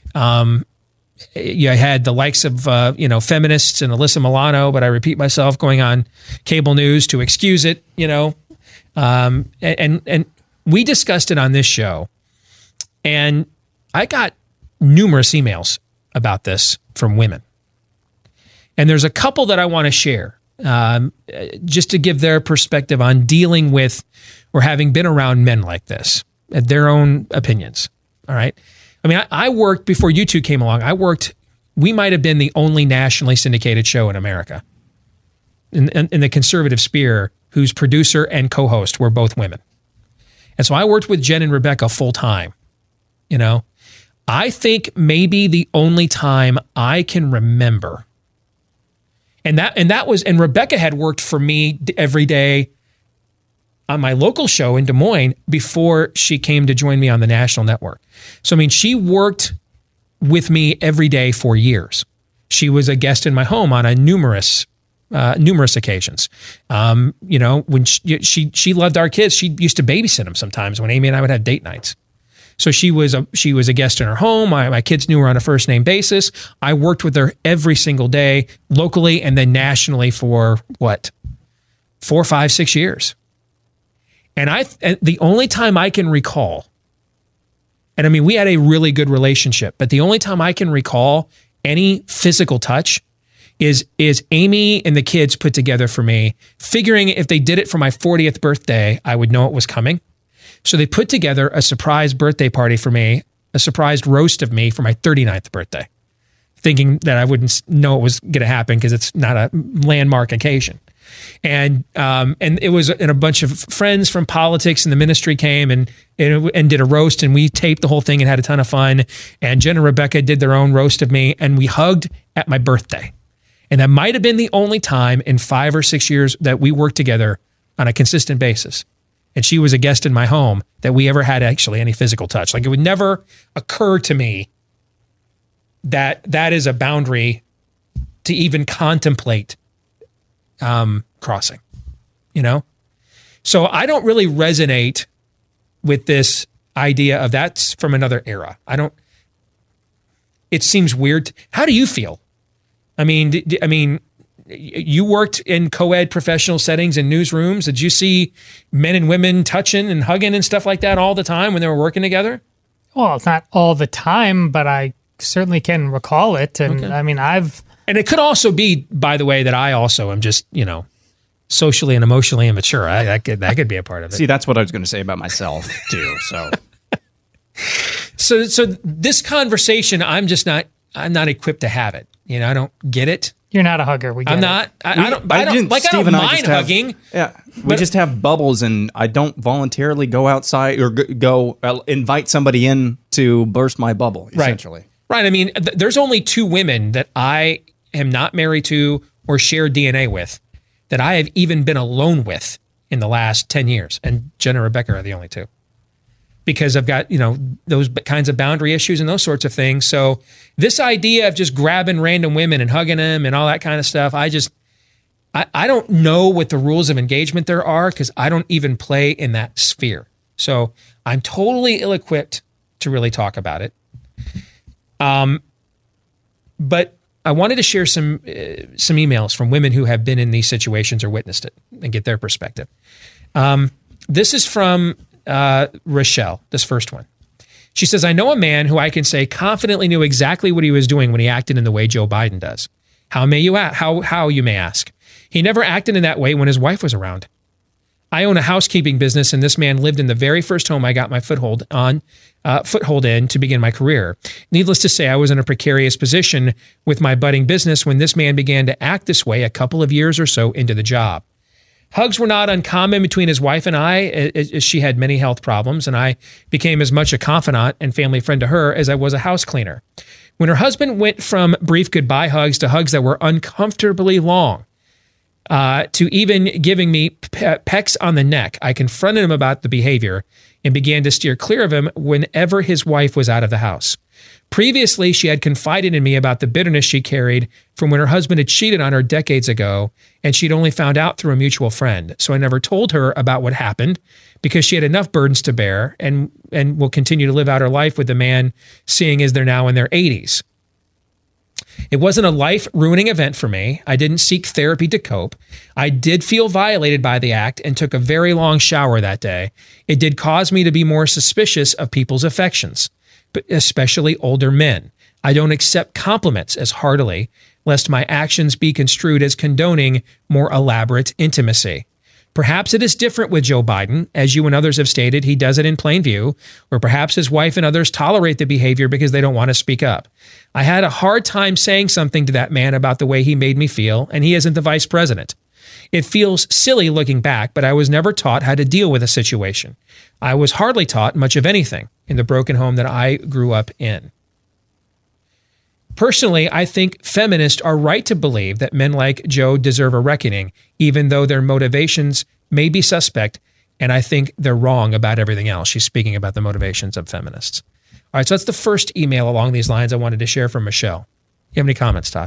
You had the likes of, feminists and Alyssa Milano, but I repeat myself, going on cable news to excuse it, and we discussed it on this show. And I got numerous emails about this from women. And there's a couple that I want to share just to give their perspective on dealing with or having been around men like this, their own opinions. All right. I mean, I worked, before you two came along, we might have been the only nationally syndicated show in America in the conservative sphere whose producer and co-host were both women. And so I worked with Jen and Rebecca full time, I think maybe the only time I can remember, and Rebecca had worked for me every day on my local show in Des Moines before she came to join me on the national network. So, she worked with me every day for years. She was a guest in my home on numerous occasions. When she loved our kids, she used to babysit them sometimes when Amy and I would have date nights. So she was a guest in her home. My kids knew her on a first name basis. I worked with her every single day, locally and then nationally for 4, 5, 6 years. And the only time I can recall, and we had a really good relationship, but the only time I can recall any physical touch is Amy and the kids put together for me, figuring if they did it for my 40th birthday, I would know it was coming. So they put together a surprise birthday party for me, a surprised roast of me for my 39th birthday, thinking that I wouldn't know it was going to happen because it's not a landmark occasion. And it was, and a bunch of friends from politics and the ministry came and did a roast, and we taped the whole thing and had a ton of fun. And Jen and Rebecca did their own roast of me, and we hugged at my birthday. And that might have been the only time in 5 or 6 years that we worked together on a consistent basis. And she was a guest in my home that we ever had actually any physical touch. Like, it would never occur to me that that is a boundary to even contemplate crossing, you know? So I don't really resonate with this idea of that's from another era. It seems weird. How do you feel? I mean, you worked in co-ed professional settings and newsrooms. Did you see men and women touching and hugging and stuff like that all the time when they were working together? Well, it's not all the time, but I certainly can recall it. And Okay. I mean, And it could also be, by the way, that I also am just, socially and emotionally immature. That could be a part of it. See, that's what I was going to say about myself too. So this conversation, I'm not equipped to have it. I don't get it. You're not a hugger. We get I'm it. not. I don't mind hugging. Yeah, we just have bubbles, and I don't voluntarily go outside or go invite somebody in to burst my bubble. Essentially, right. I mean, there's only 2 women that I am not married to or share DNA with that I have even been alone with in the last 10 years, and Jen and Rebecca are the only 2. Because I've got, those kinds of boundary issues and those sorts of things. So this idea of just grabbing random women and hugging them and all that kind of stuff, I don't know what the rules of engagement there are because I don't even play in that sphere. So I'm totally ill-equipped to really talk about it. But I wanted to share some emails from women who have been in these situations or witnessed it and get their perspective. This is from Rochelle, this first one. She says, I know a man who I can say confidently knew exactly what he was doing when he acted in the way Joe Biden does. How you may ask. He never acted in that way when his wife was around. I own a housekeeping business, and this man lived in the very first home I got my foothold in to begin my career. Needless to say, I was in a precarious position with my budding business when this man began to act this way a couple of years or so into the job. Hugs were not uncommon between his wife and I, as she had many health problems, and I became as much a confidant and family friend to her as I was a house cleaner. When her husband went from brief goodbye hugs to hugs that were uncomfortably long, to even giving me pecks on the neck, I confronted him about the behavior and began to steer clear of him whenever his wife was out of the house. Previously, she had confided in me about the bitterness she carried from when her husband had cheated on her decades ago, and she'd only found out through a mutual friend. So I never told her about what happened because she had enough burdens to bear and will continue to live out her life with the man, seeing as they're now in their 80s. It wasn't a life-ruining event for me. I didn't seek therapy to cope. I did feel violated by the act and took a very long shower that day. It did cause me to be more suspicious of people's affections, but especially older men. I don't accept compliments as heartily, lest my actions be construed as condoning more elaborate intimacy. Perhaps it is different with Joe Biden. As you and others have stated, he does it in plain view, or perhaps his wife and others tolerate the behavior because they don't want to speak up. I had a hard time saying something to that man about the way he made me feel, and he isn't the vice president. It feels silly looking back, but I was never taught how to deal with a situation. I was hardly taught much of anything in the broken home that I grew up in. Personally, I think feminists are right to believe that men like Joe deserve a reckoning, even though their motivations may be suspect, and I think they're wrong about everything else. She's speaking about the motivations of feminists. All right, so that's the first email along these lines I wanted to share from Michelle. You have any comments, Todd?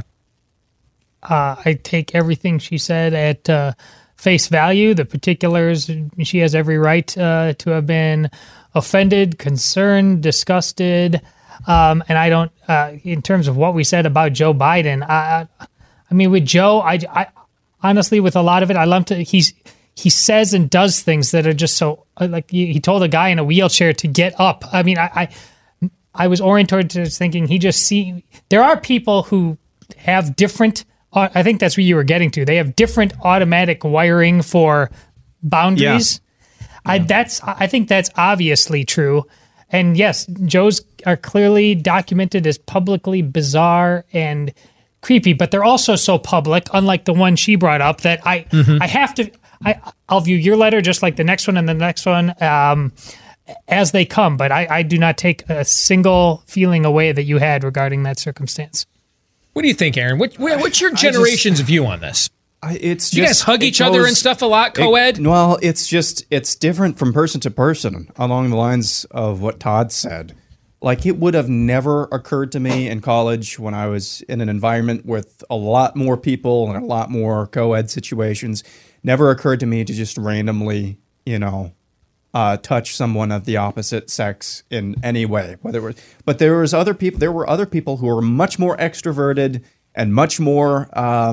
I take everything she said at face value. The particulars, she has every right to have been offended, concerned, disgusted. And I don't, in terms of what we said about Joe Biden, I mean, with Joe, I honestly, with a lot of it, I love to, he says and does things that are just so, like he told a guy in a wheelchair to get up. I mean, I was oriented to thinking there are people who have different, I think that's what you were getting to. They have different automatic wiring for boundaries. Yeah. I think that's obviously true. And yes, Joe's are clearly documented as publicly bizarre and creepy, but they're also so public, unlike the one she brought up, that I have to, I'll view your letter just like the next one and the next one as they come. But I do not take a single feeling away that you had regarding that circumstance. What do you think, Aaron? What's your generation's view on this? You guys hug each other and stuff a lot, co-ed? Well, it's different from person to person along the lines of what Todd said. Like, it would have never occurred to me in college when I was in an environment with a lot more people and a lot more co-ed situations. Never occurred to me to just randomly, touch someone of the opposite sex in any way. But there were other people who were much more extroverted and much more.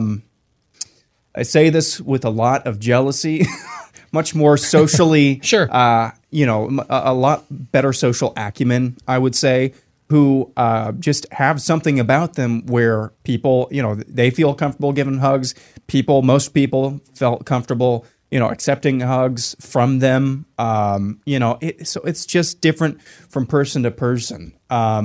I say this with a lot of jealousy. Much more socially, sure. A lot better social acumen, I would say, who just have something about them where people, they feel comfortable giving hugs. Most people felt comfortable, accepting hugs from them. So it's just different from person to person.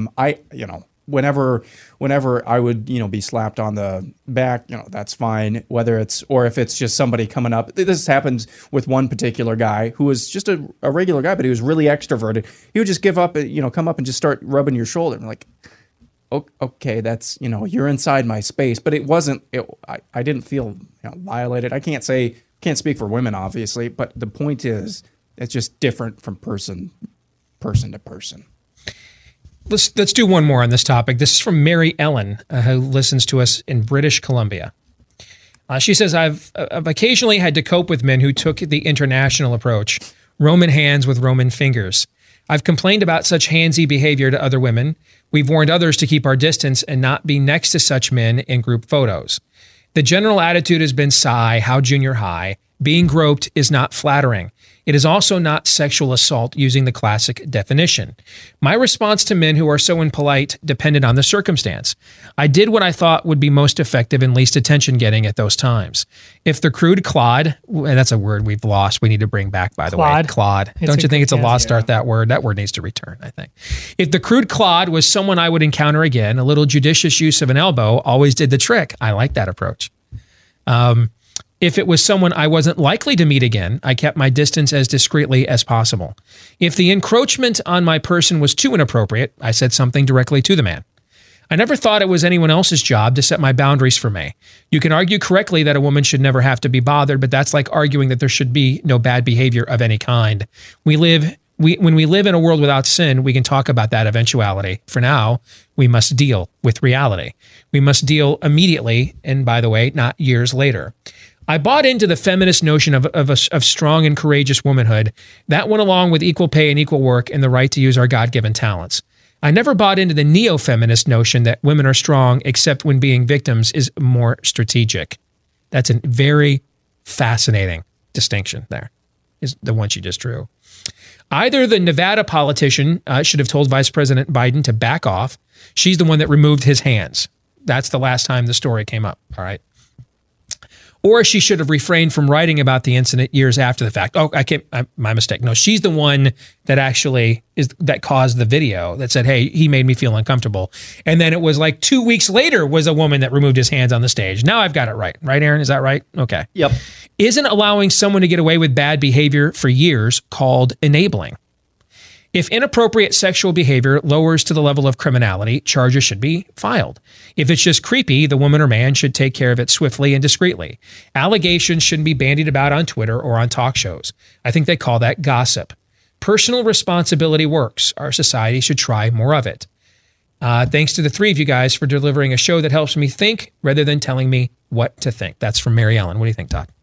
Whenever I would, be slapped on the back, that's fine. If it's just somebody coming up. This happens with one particular guy who was just a regular guy, but he was really extroverted. He would just come up and just start rubbing your shoulder. I'm like, okay, that's, you're inside my space. But it wasn't, I didn't feel violated. I can't speak for women, obviously, but the point is, it's just different from person to person. Let's do one more on this topic. This is from Mary Ellen, who listens to us in British Columbia. She says, I've occasionally had to cope with men who took the international approach, Roman hands with Roman fingers. I've complained about such handsy behavior to other women. We've warned others to keep our distance and not be next to such men in group photos. The general attitude has been sigh, how junior high. Being groped is not flattering. It is also not sexual assault using the classic definition. My response to men who are so impolite depended on the circumstance. I did what I thought would be most effective and least attention getting at those times. If the crude clod, and that's a word we've lost, we need to bring back, by the way. Clod. Don't you think it's a lost art, that word? That word needs to return, I think. If the crude clod was someone I would encounter again, a little judicious use of an elbow always did the trick. I like that approach. If it was someone I wasn't likely to meet again, I kept my distance as discreetly as possible. If the encroachment on my person was too inappropriate, I said something directly to the man. I never thought it was anyone else's job to set my boundaries for me. You can argue correctly that a woman should never have to be bothered, but that's like arguing that there should be no bad behavior of any kind. When we live in a world without sin, we can talk about that eventuality. For now, we must deal with reality. We must deal immediately, and by the way, not years later. I bought into the feminist notion of strong and courageous womanhood. That went along with equal pay and equal work and the right to use our God-given talents. I never bought into the neo-feminist notion that women are strong except when being victims is more strategic. That's a very fascinating distinction there, is the one she just drew. Either the Nevada politician should have told Vice President Biden to back off. She's the one that removed his hands. That's the last time the story came up, all right? Or she should have refrained from writing about the incident years after the fact. Oh, my mistake. No, she's the one that actually that caused the video that said, hey, he made me feel uncomfortable. And then it was like 2 weeks later was a woman that removed his hands on the stage. Now I've got it right. Right, Aaron? Is that right? Okay. Yep. Isn't allowing someone to get away with bad behavior for years called enabling? If inappropriate sexual behavior lowers to the level of criminality, charges should be filed. If it's just creepy, the woman or man should take care of it swiftly and discreetly. Allegations shouldn't be bandied about on Twitter or on talk shows. I think they call that gossip. Personal responsibility works. Our society should try more of it. Thanks to the three of you guys for delivering a show that helps me think rather than telling me what to think. That's from Mary Ellen. What do you think, Todd?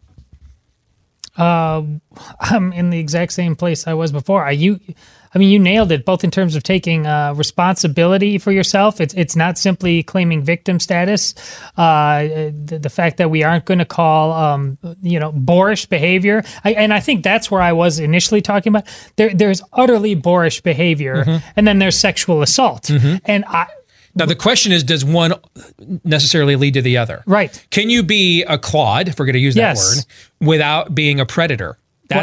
I'm in the exact same place I was before. You nailed it, both in terms of taking responsibility for yourself. It's not simply claiming victim status. The fact that we aren't going to call, boorish behavior. I think that's where I was initially talking about. There's utterly boorish behavior, and then there's sexual assault. And now, the question is, does one necessarily lead to the other? Right. Can you be a Claude, if we're going to use that word, without being a predator?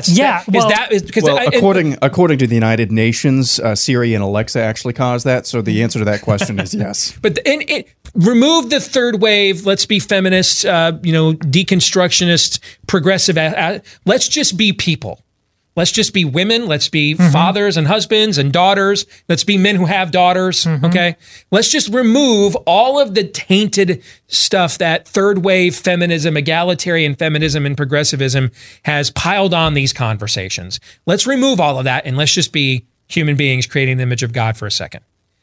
According to the United Nations, Siri and Alexa actually caused that. So the answer to that question is yes. But remove the third wave. Let's be feminists, deconstructionists, progressive. Let's just be people. Let's just be women. Let's be fathers and husbands and daughters. Let's be men who have daughters. Okay. Let's just remove all of the tainted stuff that third wave feminism, egalitarian feminism, and progressivism has piled on these conversations. Let's remove all of that and let's just be human beings creating the image of God for a second.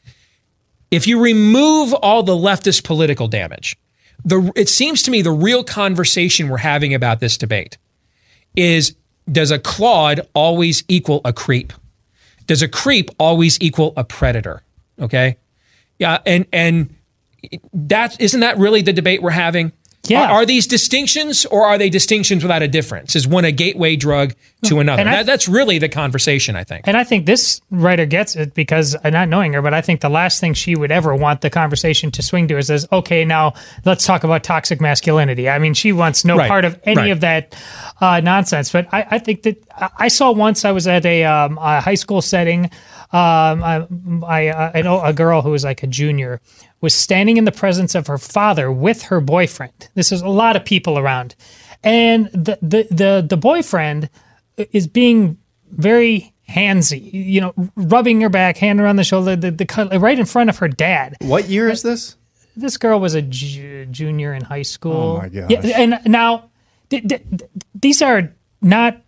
If you remove all the leftist political damage, it seems to me the real conversation we're having about this debate is, does a Claude always equal a creep? Does a creep always equal a predator? Okay. Yeah. And isn't that really the debate we're having? Yeah. Are these distinctions, or are they distinctions without a difference? Is one a gateway drug to another? That's really the conversation, I think. And I think this writer gets it because, not knowing her, but I think the last thing she would ever want the conversation to swing to is, okay, now let's talk about toxic masculinity. I mean, she wants no part of any of that nonsense. But I think that I saw once, I was at a high school setting. I know a girl who was like a junior was standing in the presence of her father with her boyfriend. This is a lot of people around. And the boyfriend is being very handsy, rubbing her back, hand around the shoulder, right in front of her dad. What year is this? This girl was a junior in high school. Oh my gosh. Yeah, and now these are not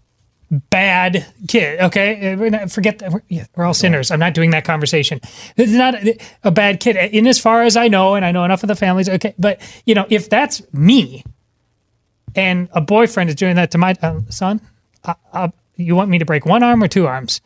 bad kid, okay? Forget that. We're all sinners. I'm not doing that conversation. It's not a bad kid, in as far as I know, and I know enough of the families. Okay, but if that's me, and a boyfriend is doing that to my son, you want me to break one arm or two arms?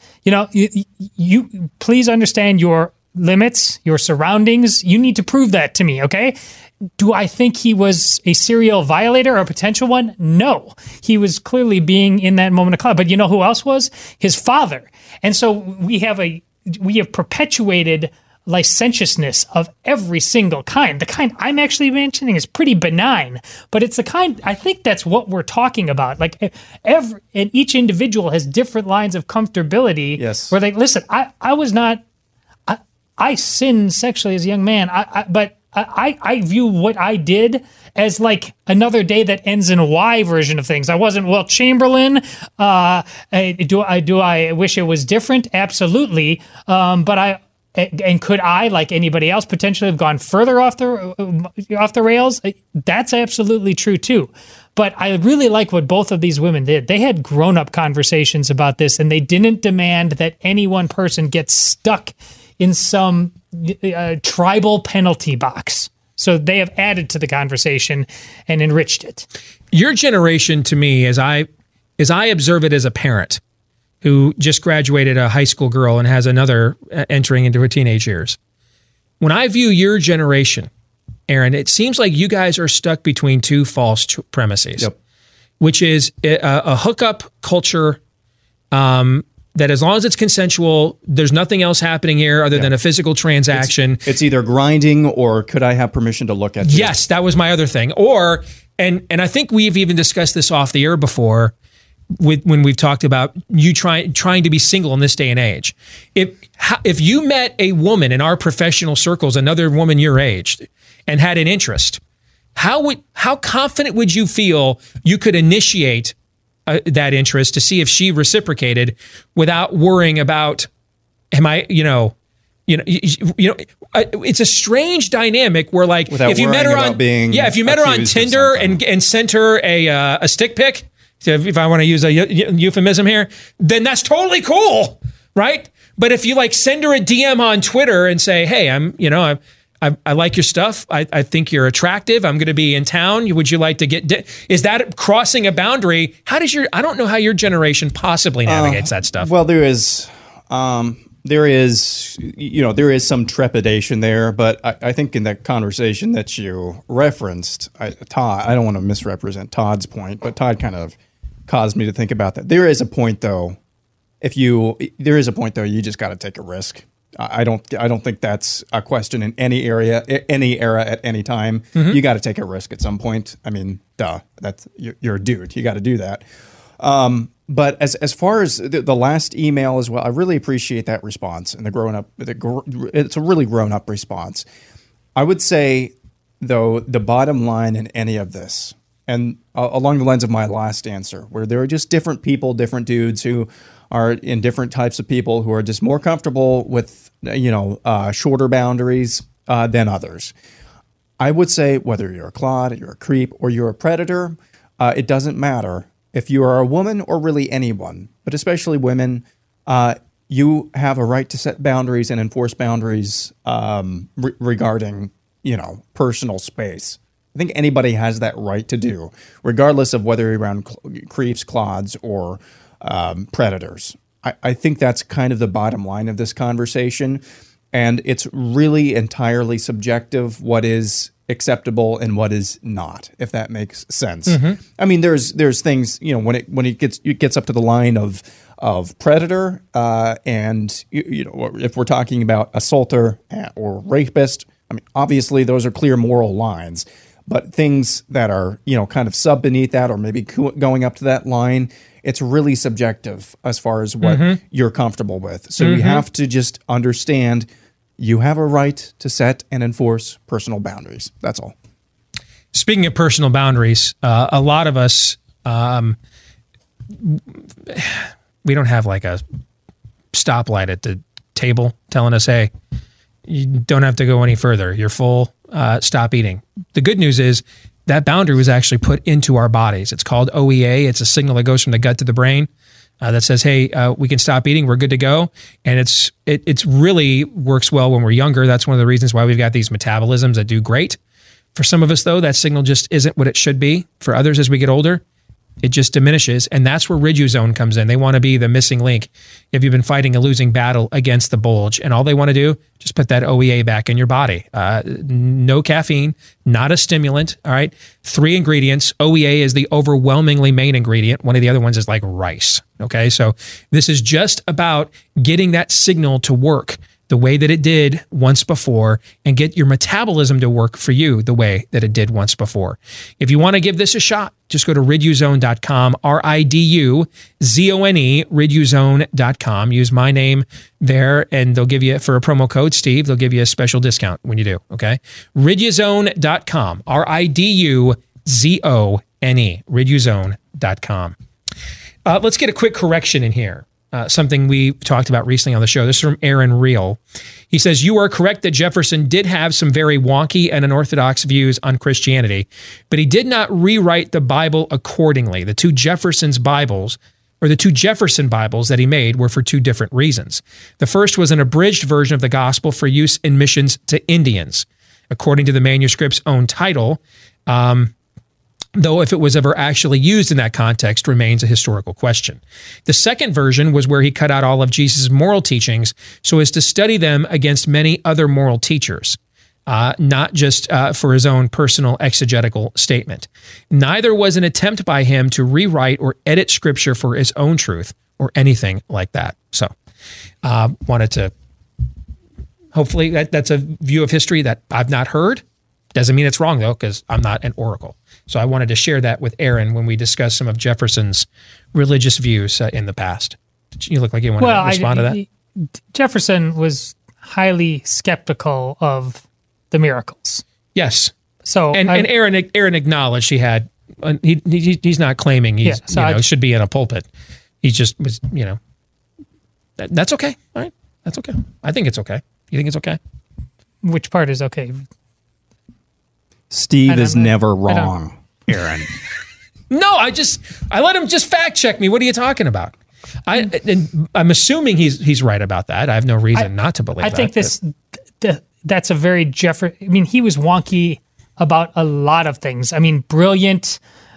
You please understand your limits, your surroundings. You need to prove that to me, okay? Do I think he was a serial violator or a potential one? No. He was clearly being in that moment of cloud. But you know who else was? His father. And so we have perpetuated licentiousness of every single kind. The kind I'm actually mentioning is pretty benign, but it's the kind, I think that's what we're talking about. Like and each individual has different lines of comfortability. Yes. Where I sinned sexually as a young man, but I view what I did as like another day that ends in a Y version of things. I wasn't Wilt Chamberlain. Do I wish it was different? Absolutely. But could I, like anybody else, potentially have gone further off the rails? That's absolutely true too. But I really like what both of these women did. They had grown-up conversations about this, and they didn't demand that any one person gets stuck in some tribal penalty box. So they have added to the conversation and enriched it. Your generation, to me, as I observe it as a parent who just graduated a high school girl and has another entering into her teenage years, when I view your generation, Aaron, it seems like you guys are stuck between two false premises, which is a hookup culture that as long as it's consensual, there's nothing else happening here other than a physical transaction. It's either grinding or could I have permission to look at you? Yes, that was my other thing. Or, and I think we've even discussed this off the air before when we've talked about you trying to be single in this day and age. If you met a woman in our professional circles, another woman your age, and had an interest, how confident would you feel you could initiate that interest to see if she reciprocated without worrying about, it's a strange dynamic where like, without if you met her on Tinder and sent her a stick pic, so if I want to use a euphemism here, then that's totally cool. Right. But if you like send her a DM on Twitter and say, hey, I like your stuff. I think you're attractive. I'm going to be in town. Would you like to is that crossing a boundary? I don't know how your generation possibly navigates that stuff. Well, there is some trepidation there, but I think in that conversation that you referenced, Todd, I don't want to misrepresent Todd's point, but Todd kind of caused me to think about that. There is a point though, you just got to take a risk. I don't think that's a question in any era, at any time. Mm-hmm. You got to take a risk at some point. I mean, you're a dude. You got to do that. But as far as the last email as well, I really appreciate that response and it's a really grown up response. I would say, though, the bottom line in any of this, and along the lines of my last answer, where there are just different people, different dudes who are in different types of people who are just more comfortable with, shorter boundaries than others. I would say whether you're a clod, you're a creep, or you're a predator, it doesn't matter. If you are a woman or really anyone, but especially women, you have a right to set boundaries and enforce boundaries regarding, personal space. I think anybody has that right to do, regardless of whether you're around creeps, clods, or predators. I think that's kind of the bottom line of this conversation. And it's really entirely subjective what is acceptable and what is not, if that makes sense. Mm-hmm. I mean, there's things, when it gets up to the line of predator and if we're talking about assaulter or rapist, I mean, obviously those are clear moral lines. But things that are, kind of sub beneath that or maybe going up to that line, it's really subjective as far as what you're comfortable with. So you have to just understand you have a right to set and enforce personal boundaries. That's all. Speaking of personal boundaries, a lot of us, we don't have like a stoplight at the table telling us, hey, you don't have to go any further. You're full. Stop eating. The good news is that boundary was actually put into our bodies. It's called OEA. It's a signal that goes from the gut to the brain that says, hey, we can stop eating. We're good to go. And it's really works well when we're younger. That's one of the reasons why we've got these metabolisms that do great. For some of us, though, that signal just isn't what it should be. For others, as we get older, it just diminishes. And that's where Riduzone comes in. They want to be the missing link. If you've been fighting a losing battle against the bulge and all they want to do, just put that OEA back in your body. No caffeine, not a stimulant. All right. 3 ingredients. OEA is the overwhelmingly main ingredient. One of the other ones is like rice. Okay. So this is just about getting that signal to work the way that it did once before and get your metabolism to work for you the way that it did once before. If you want to give this a shot, just go to riduzone.com, RIDUZONE, riduzone.com. Use my name there and they'll give you, for a promo code, Steve, they'll give you a special discount when you do, okay? Riduzone.com, RIDUZONE, riduzone.com. Let's get a quick correction in here. Something we talked about recently on the show. This is from Aaron Reel. He says, you are correct that Jefferson did have some very wonky and unorthodox views on Christianity, but he did not rewrite the Bible accordingly. The two Jefferson Bibles that he made were for 2 different reasons. The first was an abridged version of the gospel for use in missions to Indians. According to the manuscript's own title, though if it was ever actually used in that context remains a historical question. The second version was where he cut out all of Jesus' moral teachings so as to study them against many other moral teachers, not just for his own personal exegetical statement. Neither was an attempt by him to rewrite or edit scripture for his own truth or anything like that. So wanted to, hopefully that's a view of history that I've not heard. Doesn't mean it's wrong, though, because I'm not an oracle. So I wanted to share that with Aaron when we discussed some of Jefferson's religious views in the past. You look like you want to respond to that. Jefferson was highly skeptical of the miracles. Yes. So and Aaron acknowledged he had. He's not claiming he should be in a pulpit. He just was. That's okay. All right. That's okay. I think it's okay. You think it's okay? Which part is okay? Steve is never wrong, Aaron. No, I let him just fact check me. What are you talking about? I'm assuming he's right about that. I have no reason not to believe that. I think that's a very Jefferson. I mean, he was wonky about a lot of things. I mean, brilliant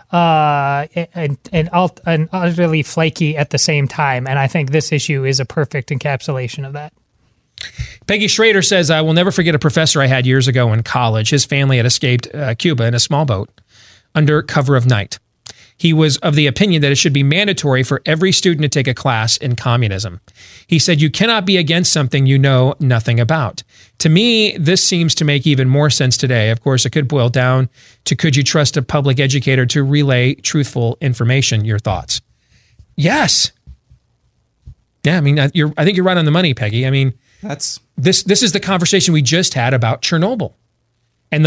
and utterly flaky at the same time. And I think this issue is a perfect encapsulation of that. Peggy Schrader says, I will never forget a professor I had years ago in college. His family had escaped Cuba in a small boat under cover of night. He was of the opinion that it should be mandatory for every student to take a class in communism. He said, you cannot be against something you know nothing about. To me, this seems to make even more sense today. Of course, it could boil down to, could you trust a public educator to relay truthful information? Your thoughts? Yes. Yeah, I mean, I think you're right on the money, Peggy. I mean, this is the conversation we just had about Chernobyl. And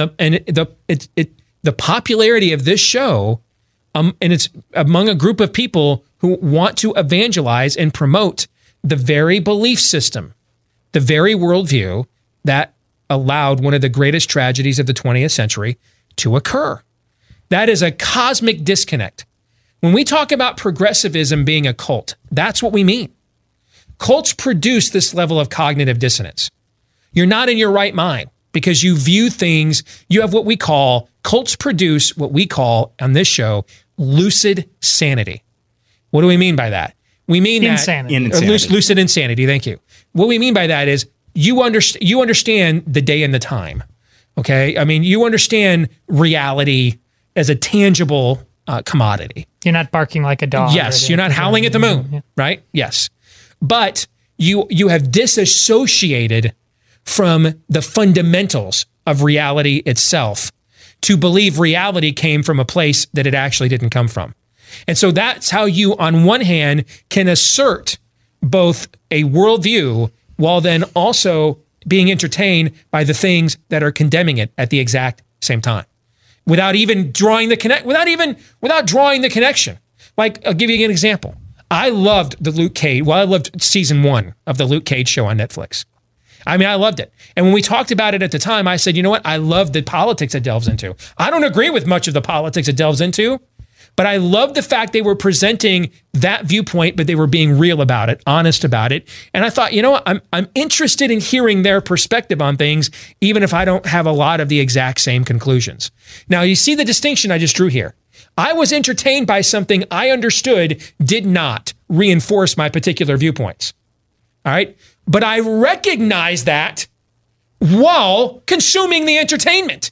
the popularity of this show, and it's among a group of people who want to evangelize and promote the very belief system, the very worldview that allowed one of the greatest tragedies of the 20th century to occur. That is a cosmic disconnect. When we talk about progressivism being a cult, that's what we mean. Cults produce this level of cognitive dissonance. You're not in your right mind because you view things, you have what we call, cults produce what we call on this show, lucid sanity. What do we mean by that? We mean insanity. Lucid insanity, thank you. What we mean by that is you understand the day and the time, okay? I mean, you understand reality as a tangible commodity. You're not barking like a dog. Yes, you're not howling at the moon, right? Yes. But you have disassociated from the fundamentals of reality itself to believe reality came from a place that it actually didn't come from. And so that's how you, on one hand, can assert both a worldview while then also being entertained by the things that are condemning it at the exact same time. Without even drawing the without drawing the connection. Like, I'll give you an example. I loved the Luke Cage. Well, I loved season 1 of the Luke Cage show on Netflix. I mean, I loved it. And when we talked about it at the time, I said, you know what? I love the politics it delves into. I don't agree with much of the politics it delves into, but I love the fact they were presenting that viewpoint, but they were being real about it, honest about it. And I thought, you know what? I'm interested in hearing their perspective on things, even if I don't have a lot of the exact same conclusions. Now, you see the distinction I just drew here. I was entertained by something I understood did not reinforce my particular viewpoints. All right? But I recognize that while consuming the entertainment.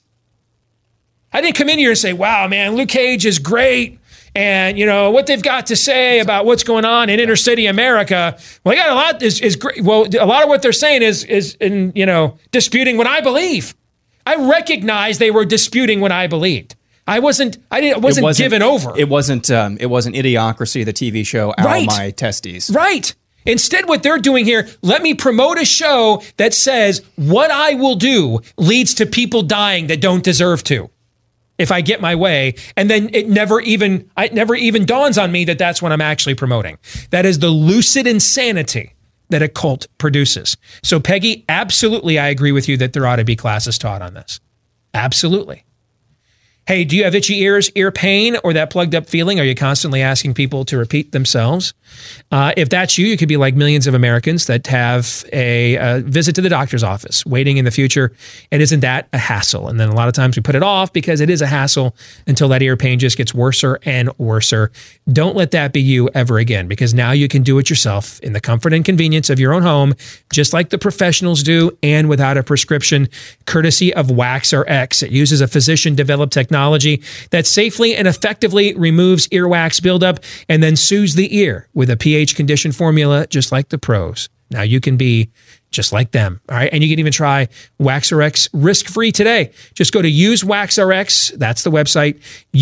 I didn't come in here and say, wow, man, Luke Cage is great. And, you know, what they've got to say about what's going on in inner city America, well, they got a lot is great. Well, a lot of what they're saying is in, you know, disputing what I believe. I recognize they were disputing what I believed. I wasn't given over. It wasn't Idiocracy, the TV show, Ow My Testes. Right. Instead, what they're doing here, let me promote a show that says what I will do leads to people dying that don't deserve to if I get my way. And then it never even dawns on me that that's what I'm actually promoting. That is the lucid insanity that a cult produces. So, Peggy, absolutely, I agree with you that there ought to be classes taught on this. Absolutely. Hey, do you have itchy ears, ear pain, or that plugged up feeling? Are you constantly asking people to repeat themselves? If that's you, you could be like millions of Americans that have a visit to the doctor's office waiting in the future. And isn't that a hassle? And then a lot of times we put it off because it is a hassle until that ear pain just gets worser and worser. Don't let that be you ever again, because now you can do it yourself in the comfort and convenience of your own home, just like the professionals do, and without a prescription, courtesy of WaxRx. It uses a physician-developed technology that safely and effectively removes earwax buildup and then soothes the ear with a pH-conditioned formula, just like the pros. Now you can be just like them, all right? And you can even try WaxRx risk-free today. Just go to usewaxrx, that's the website,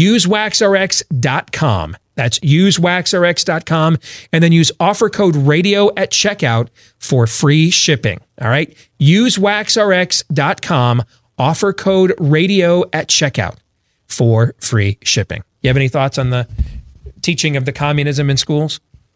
usewaxrx.com. That's usewaxrx.com, and then use offer code radio at checkout for free shipping, all right? Usewaxrx.com, offer code radio at checkout for free shipping. You have any thoughts on the teaching of the communism in schools?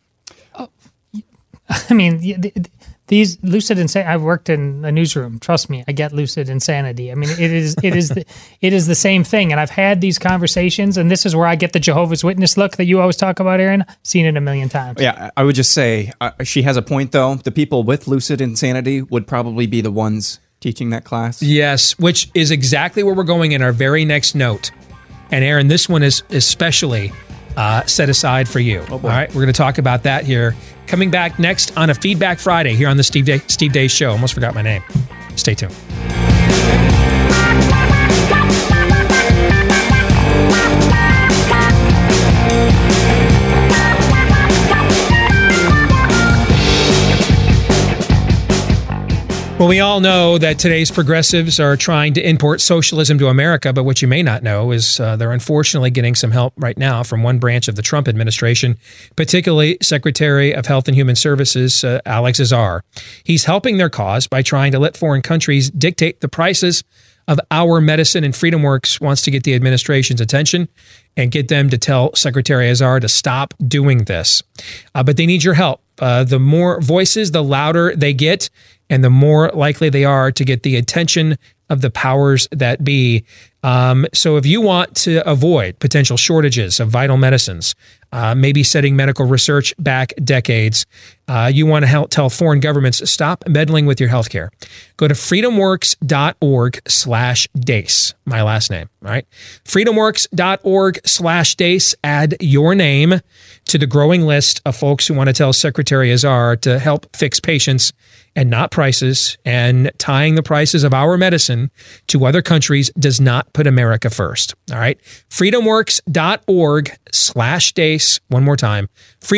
I mean, these lucid insanity. I've worked in a newsroom. Trust me, I get lucid insanity. I mean, it is the same thing. And I've had these conversations, and this is where I get the Jehovah's Witness look that you always talk about, Aaron. Seen it a million times. Yeah, I would just say she has a point, though. The people with lucid insanity would probably be the ones teaching that class. Yes, which is exactly where we're going in our very next note. And Aaron, this one is especially set aside for you. All right, we're going to talk about that here. Coming back next on a Feedback Friday here on the Steve Deace Show. Almost forgot my name. Stay tuned. Well, we all know that today's progressives are trying to import socialism to America, but what you may not know is they're unfortunately getting some help right now from one branch of the Trump administration, particularly Secretary of Health and Human Services, Alex Azar. He's helping their cause by trying to let foreign countries dictate the prices of Our Medicine, and FreedomWorks wants to get the administration's attention and get them to tell Secretary Azar to stop doing this. But they need your help. The more voices, the louder they get, and the more likely they are to get the attention of the powers that be. So if you want to avoid potential shortages of vital medicines, maybe setting medical research back decades, you want to help tell foreign governments, stop meddling with your healthcare. Go to freedomworks.org/Deace, my last name, all right? freedomworks.org/Deace. Add your name to the growing list of folks who want to tell Secretary Azar to help fix patients and not prices, and tying the prices of our medicine to other countries does not put America first. All right. freedomworks.org/Deace. One more time.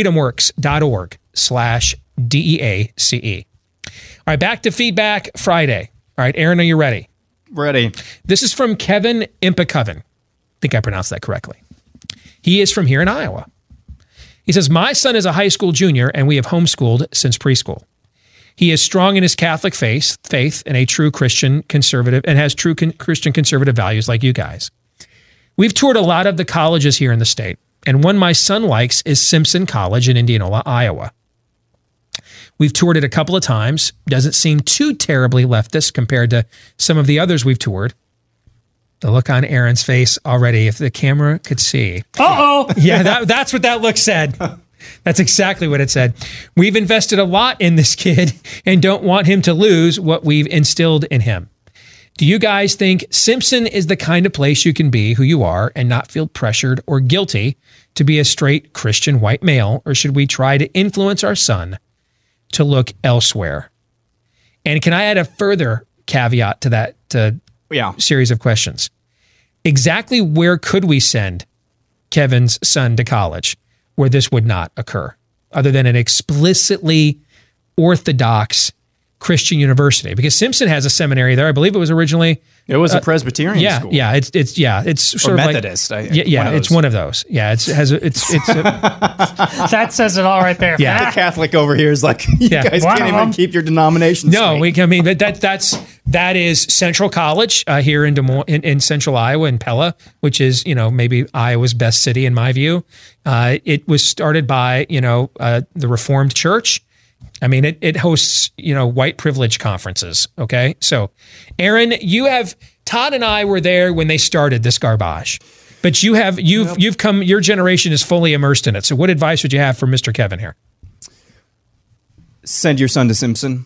freedomworks.org/DEACE. All right. Back to Feedback Friday. All right. Aaron, are you ready? Ready. This is from Kevin Impecoven. I think I pronounced that correctly. He is from here in Iowa. He says, my son is a high school junior and we have homeschooled since preschool. He is strong in his Catholic faith and a true Christian conservative, and has true Christian conservative values like you guys. We've toured a lot of the colleges here in the state, and one my son likes is Simpson College in Indianola, Iowa. We've toured it a couple of times. Doesn't seem too terribly leftist compared to some of the others we've toured. The look on Aaron's face already, if the camera could see. Uh-oh! Yeah, that's what that look said. That's exactly what it said. We've invested a lot in this kid and don't want him to lose what we've instilled in him. Do you guys think Simpson is the kind of place you can be who you are and not feel pressured or guilty to be a straight Christian white male, or should we try to influence our son to look elsewhere? And can I add a further caveat to that series of questions? Exactly where could we send Kevin's son to college where this would not occur, other than an explicitly Orthodox Christian university? Because Simpson has a seminary there. I believe it was originly... It was a Presbyterian school. Yeah, it's sort of Methodist. It's one of those. Yeah, that says it all right there. Yeah, the Catholic over here is like, you guys can't even keep your denomination straight. That is Central College here in Des Moines, in Central Iowa, in Pella, which is maybe Iowa's best city in my view. It was started by the Reformed Church. I mean, it hosts, white privilege conferences. Okay. So Aaron, Todd and I were there when they started this garbage, but you've come, your generation is fully immersed in it. So what advice would you have for Mr. Kevin here? Send your son to Simpson.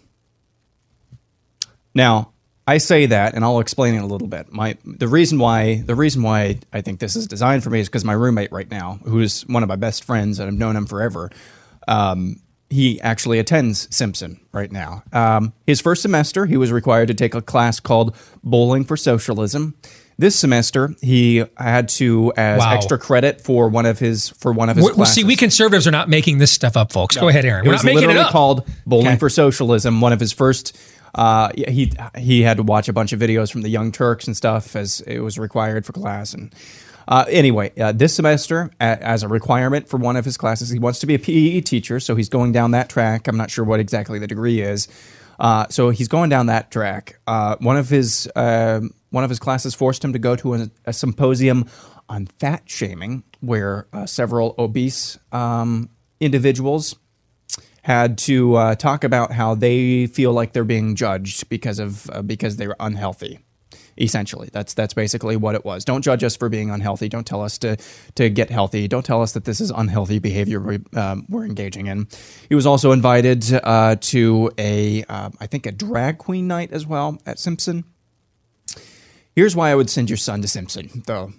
Now, I say that, and I'll explain it a little bit. The reason why I think this is designed for me is because my roommate right now, who is one of my best friends, and I've known him forever, he actually attends Simpson right now. His first semester, he was required to take a class called Bowling for Socialism. This semester, he had to, as extra credit for one of his classes. Well, see, we conservatives are not making this stuff up, folks. Go ahead, Aaron. We're not making it up. Called Bowling for Socialism. One of his first... he had to watch a bunch of videos from the Young Turks and stuff as it was required for class. And anyway, this semester, as a requirement for one of his classes, he wants to be a PE teacher, so he's going down that track. I'm not sure what exactly the degree is. So he's going down that track. One of his classes forced him to go to a symposium on fat shaming, where several obese individuals had to talk about how they feel like they're being judged because they were unhealthy. Essentially, that's basically what it was. Don't judge us for being unhealthy. Don't tell us to get healthy. Don't tell us that this is unhealthy behavior we're engaging in. He was also invited to I think a drag queen night as well at Simpson. Here's why I would send your son to Simpson, though.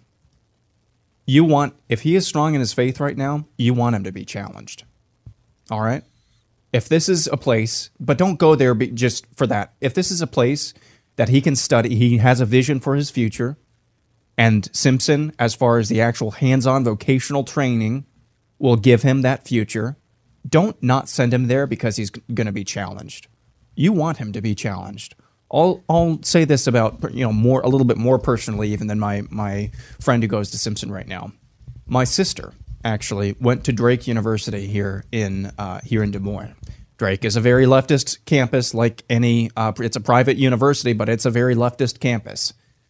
If he is strong in his faith right now, you want him to be challenged. All right? If this is a place, but don't go there just for that. If this is a place that he can study, he has a vision for his future, and Simpson, as far as the actual hands-on vocational training, will give him that future, don't not send him there because he's going to be challenged. You want him to be challenged. I'll say this about, a little bit more personally even than my friend who goes to Simpson right now. My sister actually went to Drake University here in Des Moines. Drake is a very leftist campus, like any. It's a private university, but it's a very leftist campus.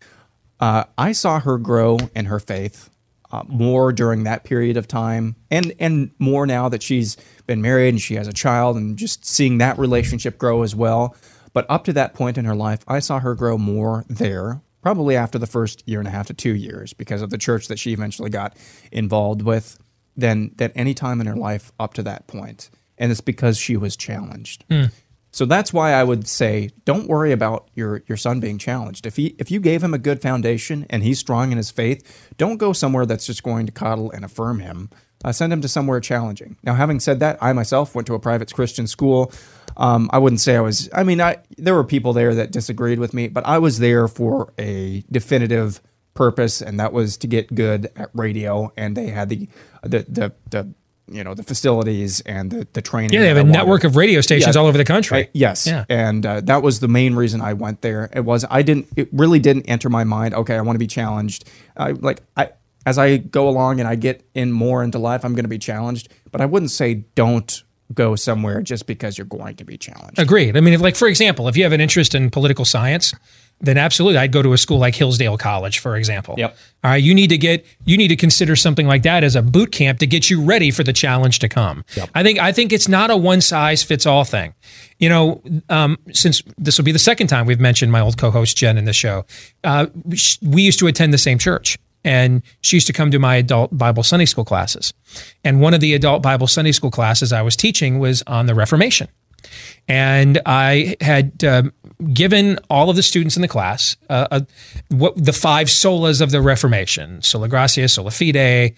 I saw her grow in her faith more during that period of time, and more now that she's been married and she has a child, and just seeing that relationship grow as well. But up to that point in her life, I saw her grow more there, probably after the first 1.5 to 2 years, because of the church that she eventually got involved with, than any time in her life up to that point. And it's because she was challenged. So that's why I would say, don't worry about your son being challenged. If you gave him a good foundation and he's strong in his faith, don't go somewhere that's just going to coddle and affirm him. Send him to somewhere challenging. Now, having said that, I myself went to a private Christian school. I wouldn't say I was. I mean, there were people there that disagreed with me, but I was there for a definitive purpose, and that was to get good at radio. And they had the facilities and the training. Yeah, they have a network of radio stations all over the country. Yes. Yeah. And that was the main reason I went there. It really didn't enter my mind, okay, I want to be challenged. As I go along and I get more into life, I'm going to be challenged. But I wouldn't say don't go somewhere just because you're going to be challenged. Agreed. I mean, for example, if you have an interest in political science, then absolutely, I'd go to a school like Hillsdale College, for example. Yep. All right, you need to consider something like that as a boot camp to get you ready for the challenge to come. Yep. I think it's not a one size fits all thing. Since this will be the second time we've mentioned my old co-host Jen in the show, we used to attend the same church. And she used to come to my adult Bible Sunday school classes. And one of the adult Bible Sunday school classes I was teaching was on the Reformation. And I had given all of the students in the class the 5 solas of the Reformation: sola gratia, sola fide,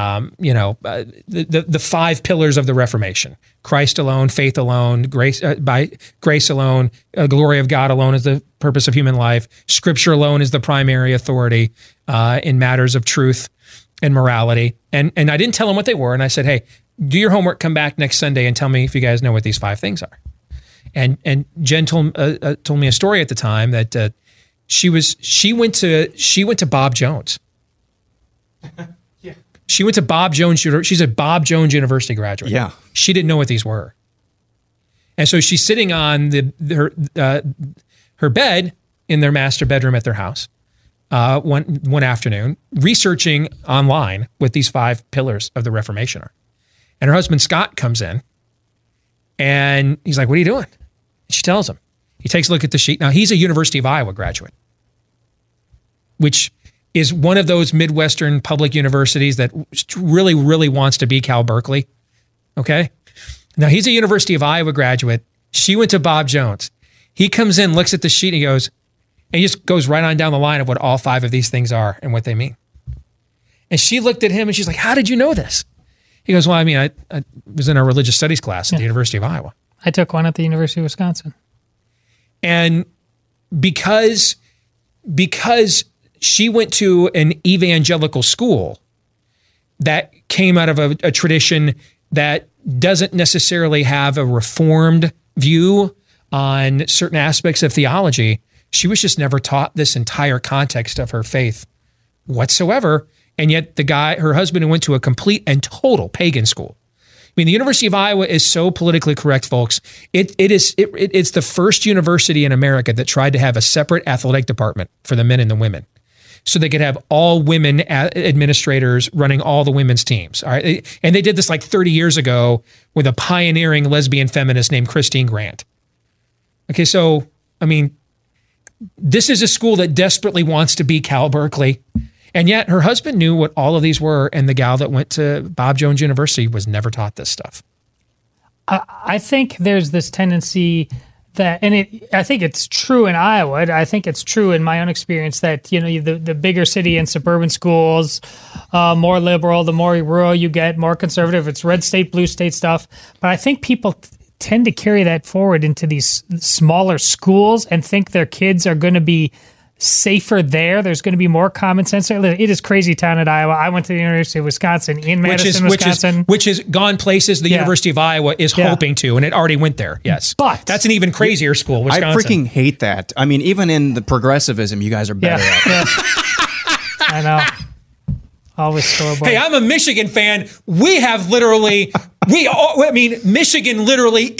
the 5 pillars of the Reformation: Christ alone, faith alone, grace by grace alone, glory of God alone is the purpose of human life, Scripture alone is the primary authority in matters of truth and morality. And I didn't tell them what they were, and I said, hey, do your homework, come back next Sunday and tell me if you guys know what these 5 things are. And Jen told me a story at the time that she went to Bob Jones. Yeah. She went to Bob Jones. She's a Bob Jones University graduate. Yeah. She didn't know what these were. And so she's sitting on her bed in their master bedroom at their house one afternoon, researching online what these 5 pillars of the Reformation are. And her husband, Scott, comes in and he's like, what are you doing? And she tells him. He takes a look at the sheet. Now, he's a University of Iowa graduate, which is one of those Midwestern public universities that really, really wants to be Cal Berkeley. Okay? Now, he's a University of Iowa graduate. She went to Bob Jones. He comes in, looks at the sheet, and he just goes right on down the line of what all 5 of these things are and what they mean. And she looked at him and she's like, how did you know this? He goes, well, I mean, I was in a religious studies class at the University of Iowa. I took one at the University of Wisconsin. And because she went to an evangelical school that came out of a tradition that doesn't necessarily have a reformed view on certain aspects of theology, she was just never taught this entire context of her faith whatsoever. And yet her husband, went to a complete and total pagan school. I mean, the University of Iowa is so politically correct, folks. It's the first university in America that tried to have a separate athletic department for the men and the women, so they could have all women administrators running all the women's teams. All right, and they did this like 30 years ago with a pioneering lesbian feminist named Christine Grant. Okay, so I mean, this is a school that desperately wants to be Cal Berkeley. And yet her husband knew what all of these were, and the gal that went to Bob Jones University was never taught this stuff. I think there's this tendency that, and I think it's true in Iowa. I think it's true in my own experience that, the bigger city and suburban schools, more liberal, the more rural you get, more conservative. It's red state, blue state stuff. But I think people tend to carry that forward into these smaller schools and think their kids are going to be safer there. There's going to be more common sense. It is crazy town at Iowa. I went to the University of Wisconsin in Madison, Wisconsin. Which has gone places the University of Iowa is hoping to, and it already went there. Yes. But that's an even crazier school, Wisconsin. I freaking hate that. I mean, even in the progressivism, you guys are better at it. I know. Always scoreboard. Hey, I'm a Michigan fan. We have literally, Michigan literally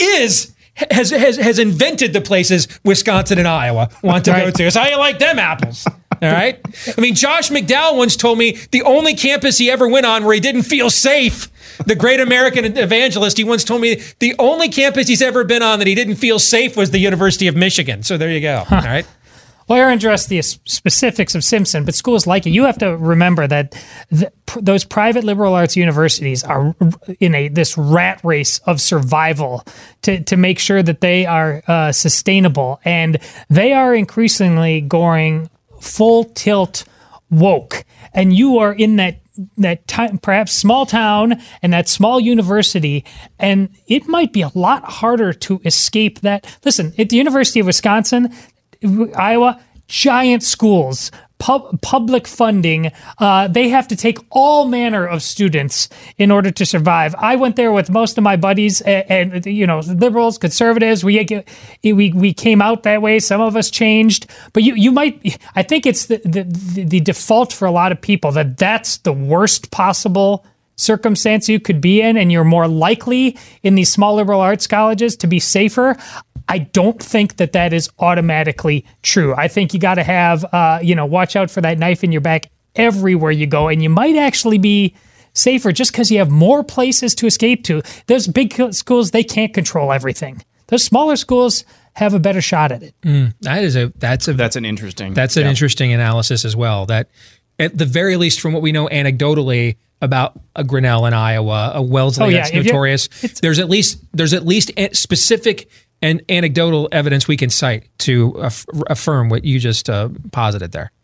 has invented the places Wisconsin and Iowa want to go to. So how you like them apples? All right? I mean, Josh McDowell once told me the only campus he ever went on where he didn't feel safe, the great American evangelist, he once told me the only campus he's ever been on that he didn't feel safe was the University of Michigan. So there you go. All right? Well, Aaron addressed the specifics of Simpson, but schools like it, you have to remember that those private liberal arts universities are in this rat race of survival to make sure that they are sustainable. And they are increasingly going full tilt woke. And you are in that time, perhaps small town and that small university, and it might be a lot harder to escape that. Listen, at the University of Wisconsin, Iowa, giant schools, public funding. They have to take all manner of students in order to survive. I went there with most of my buddies, and liberals, conservatives. We came out that way. Some of us changed, but you might. I think it's the default for a lot of people that that's the worst possible circumstance you could be in, and you're more likely in these small liberal arts colleges to be safer. I don't think that is automatically true. I think you got to have, watch out for that knife in your back everywhere you go. And you might actually be safer just because you have more places to escape to. Those big schools, they can't control everything. Those smaller schools have a better shot at it. That's an interesting interesting analysis as well. That at the very least, from what we know anecdotally about a Grinnell in Iowa, a Wellesley that's notorious, there's at least specific and anecdotal evidence we can cite to affirm what you just posited there.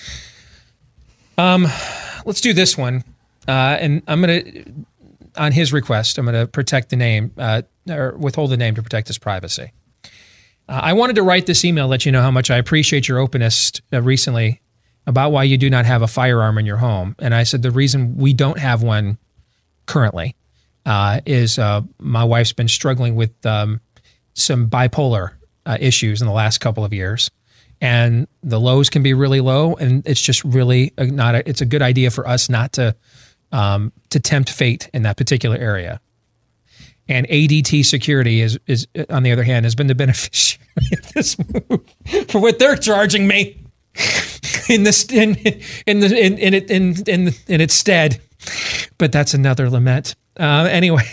Let's do this one. And I'm going to, on his request, I'm going to protect the name, or withhold the name to protect his privacy. I wanted to write this email, let you know how much I appreciate your openness recently about why you do not have a firearm in your home. And I said the reason we don't have one currently is my wife's been struggling with some bipolar issues in the last couple of years, and the lows can be really low, and it's just really it's a good idea for us not to tempt fate in that particular area. And ADT Security is on the other hand has been the beneficiary of this move for what they're charging me in its stead. But that's another lament. Anyway.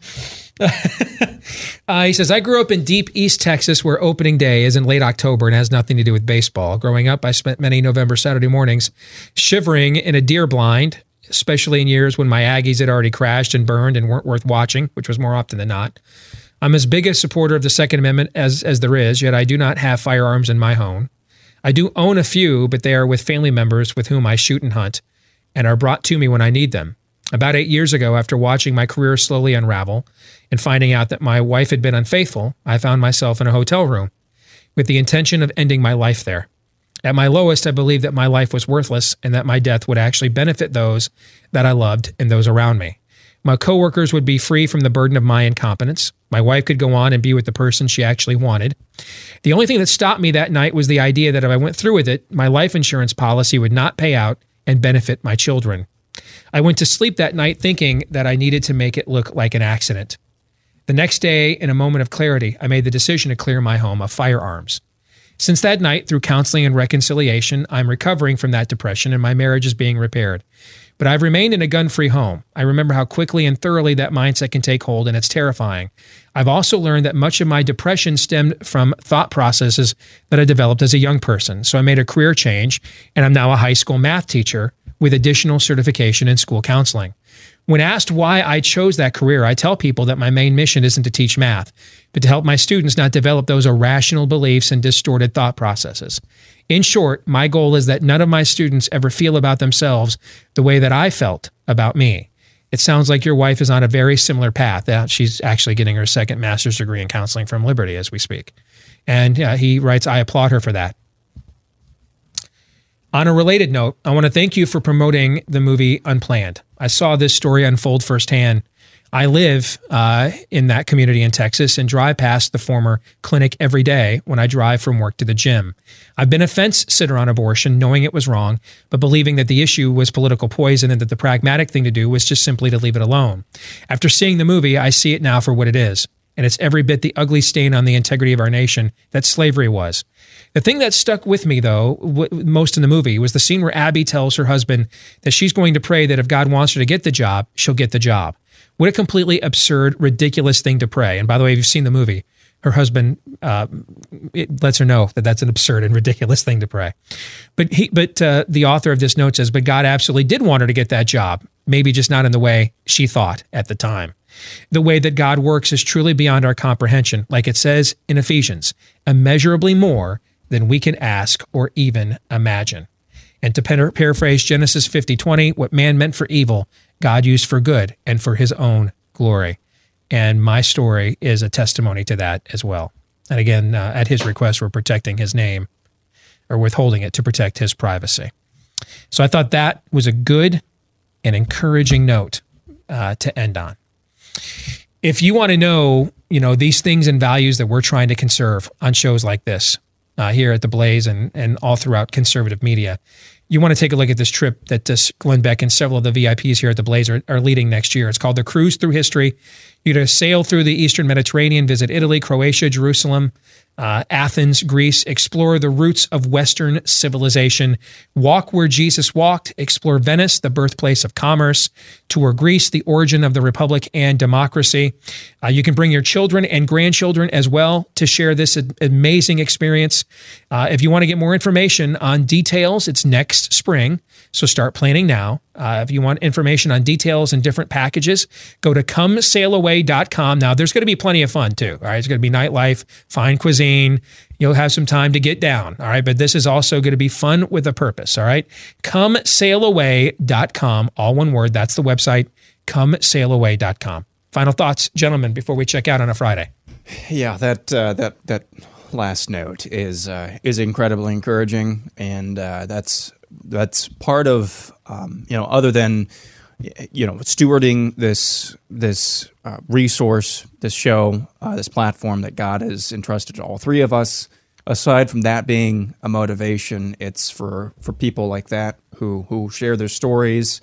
He says, I grew up in deep East Texas where opening day is in late October and has nothing to do with baseball. Growing up, I spent many November Saturday mornings shivering in a deer blind, especially in years when my Aggies had already crashed and burned and weren't worth watching, which was more often than not. I'm as big a supporter of the Second Amendment as there is, yet I do not have firearms in my home. I do own a few, but they are with family members with whom I shoot and hunt and are brought to me when I need them. About 8 years ago, after watching my career slowly unravel and finding out that my wife had been unfaithful, I found myself in a hotel room with the intention of ending my life there. At my lowest, I believed that my life was worthless and that my death would actually benefit those that I loved and those around me. My coworkers would be free from the burden of my incompetence. My wife could go on and be with the person she actually wanted. The only thing that stopped me that night was the idea that if I went through with it, my life insurance policy would not pay out and benefit my children. I went to sleep that night thinking that I needed to make it look like an accident. The next day, in a moment of clarity, I made the decision to clear my home of firearms. Since that night, through counseling and reconciliation, I'm recovering from that depression and my marriage is being repaired. But I've remained in a gun-free home. I remember how quickly and thoroughly that mindset can take hold, and it's terrifying. I've also learned that much of my depression stemmed from thought processes that I developed as a young person. So I made a career change, and I'm now a high school math teacher with additional certification in school counseling. When asked why I chose that career, I tell people that my main mission isn't to teach math, but to help my students not develop those irrational beliefs and distorted thought processes. In short, my goal is that none of my students ever feel about themselves the way that I felt about me. It sounds like your wife is on a very similar path. She's actually getting her second master's degree in counseling from Liberty as we speak. And he writes, I applaud her for that. On a related note, I want to thank you for promoting the movie Unplanned. I saw this story unfold firsthand. I live in that community in Texas and drive past the former clinic every day when I drive from work to the gym. I've been a fence sitter on abortion, knowing it was wrong, but believing that the issue was political poison and that the pragmatic thing to do was just simply to leave it alone. After seeing the movie, I see it now for what it is, and it's every bit the ugly stain on the integrity of our nation that slavery was. The thing that stuck with me, though, most in the movie was the scene where Abby tells her husband that she's going to pray that if God wants her to get the job, she'll get the job. What a completely absurd, ridiculous thing to pray. And by the way, if you've seen the movie, her husband it lets her know that that's an absurd and ridiculous thing to pray. But the author of this note says, but God absolutely did want her to get that job, maybe just not in the way she thought at the time. The way that God works is truly beyond our comprehension, like it says in Ephesians, immeasurably more than we can ask or even imagine. And to paraphrase Genesis 50:20, what man meant for evil, God used for good and for his own glory. And my story is a testimony to that as well. And again, at his request, we're protecting his name, or withholding it to protect his privacy. So I thought that was a good and encouraging note to end on. If you want to know, these things and values that we're trying to conserve on shows like this, here at The Blaze and all throughout conservative media, you want to take a look at this trip that Glenn Beck and several of the VIPs here at The Blaze are leading next year. It's called The Cruise Through History. You're to sail through the Eastern Mediterranean, visit Italy, Croatia, Jerusalem, Athens, Greece, explore the roots of Western civilization, walk where Jesus walked, explore Venice, the birthplace of commerce, tour Greece, the origin of the republic and democracy. You can bring your children and grandchildren as well to share this amazing experience. If you want to get more information on details, it's next spring, so start planning now. If you want information on details and different packages, go to comesailaway.com. Now, there's going to be plenty of fun too. All right, it's going to be nightlife, fine cuisine. You'll have some time to get down. All right, but this is also going to be fun with a purpose. All right, comesailaway.com, all one word. That's the website, comesailaway.com. Final thoughts, gentlemen, before we check out on a Friday. Yeah, that last note is incredibly encouraging, and that's part of other than stewarding this resource, this show, this platform that God has entrusted to all three of us. Aside from that being a motivation, it's for people like that who share their stories.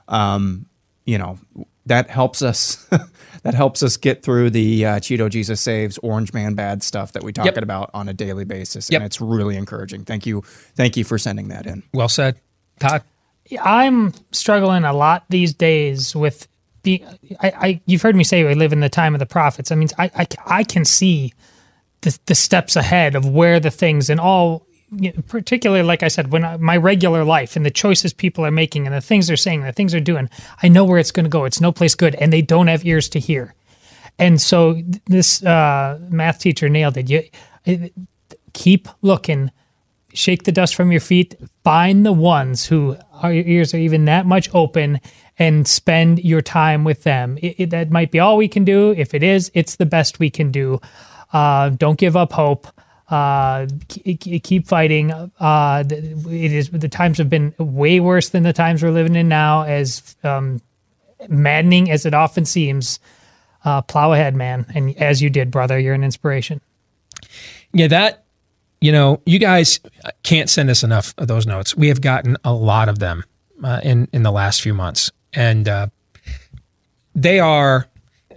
That helps us. That helps us get through the Cheeto Jesus Saves, Orange Man Bad stuff that we talk about on a daily basis, and it's really encouraging. Thank you for sending that in. Well said, Todd. I'm struggling a lot these days with you've heard me say we live in the time of the prophets. I mean, I can see the steps ahead of where the things and all, particularly like I said, when my regular life and the choices people are making and the things they're saying, the things they're doing, I know where it's going to go. It's no place good, and they don't have ears to hear. And so this math teacher nailed it. Keep looking. Shake the dust from your feet. Find the ones who our ears are even that much open, and spend your time with them. That might be all we can do. If it is, it's the best we can do. Don't give up hope. Keep fighting. The times have been way worse than the times we're living in now, as maddening as it often seems. Plow ahead, man. And as you did, brother, you're an inspiration. Yeah, you guys can't send us enough of those notes. We have gotten a lot of them in the last few months, and they're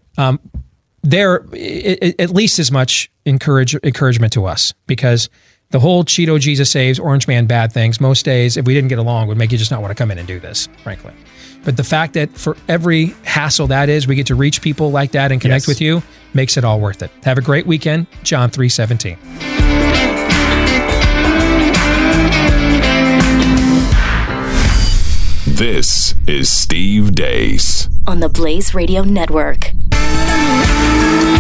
at least as much encouragement to us, because the whole Cheeto Jesus Saves, Orange Man Bad things, most days, if we didn't get along, would make you just not want to come in and do this, frankly. But the fact that for every hassle that is, we get to reach people like that and connect with you, makes it all worth it. Have a great weekend. John 3:17. This is Steve Deace on the Blaze Radio Network.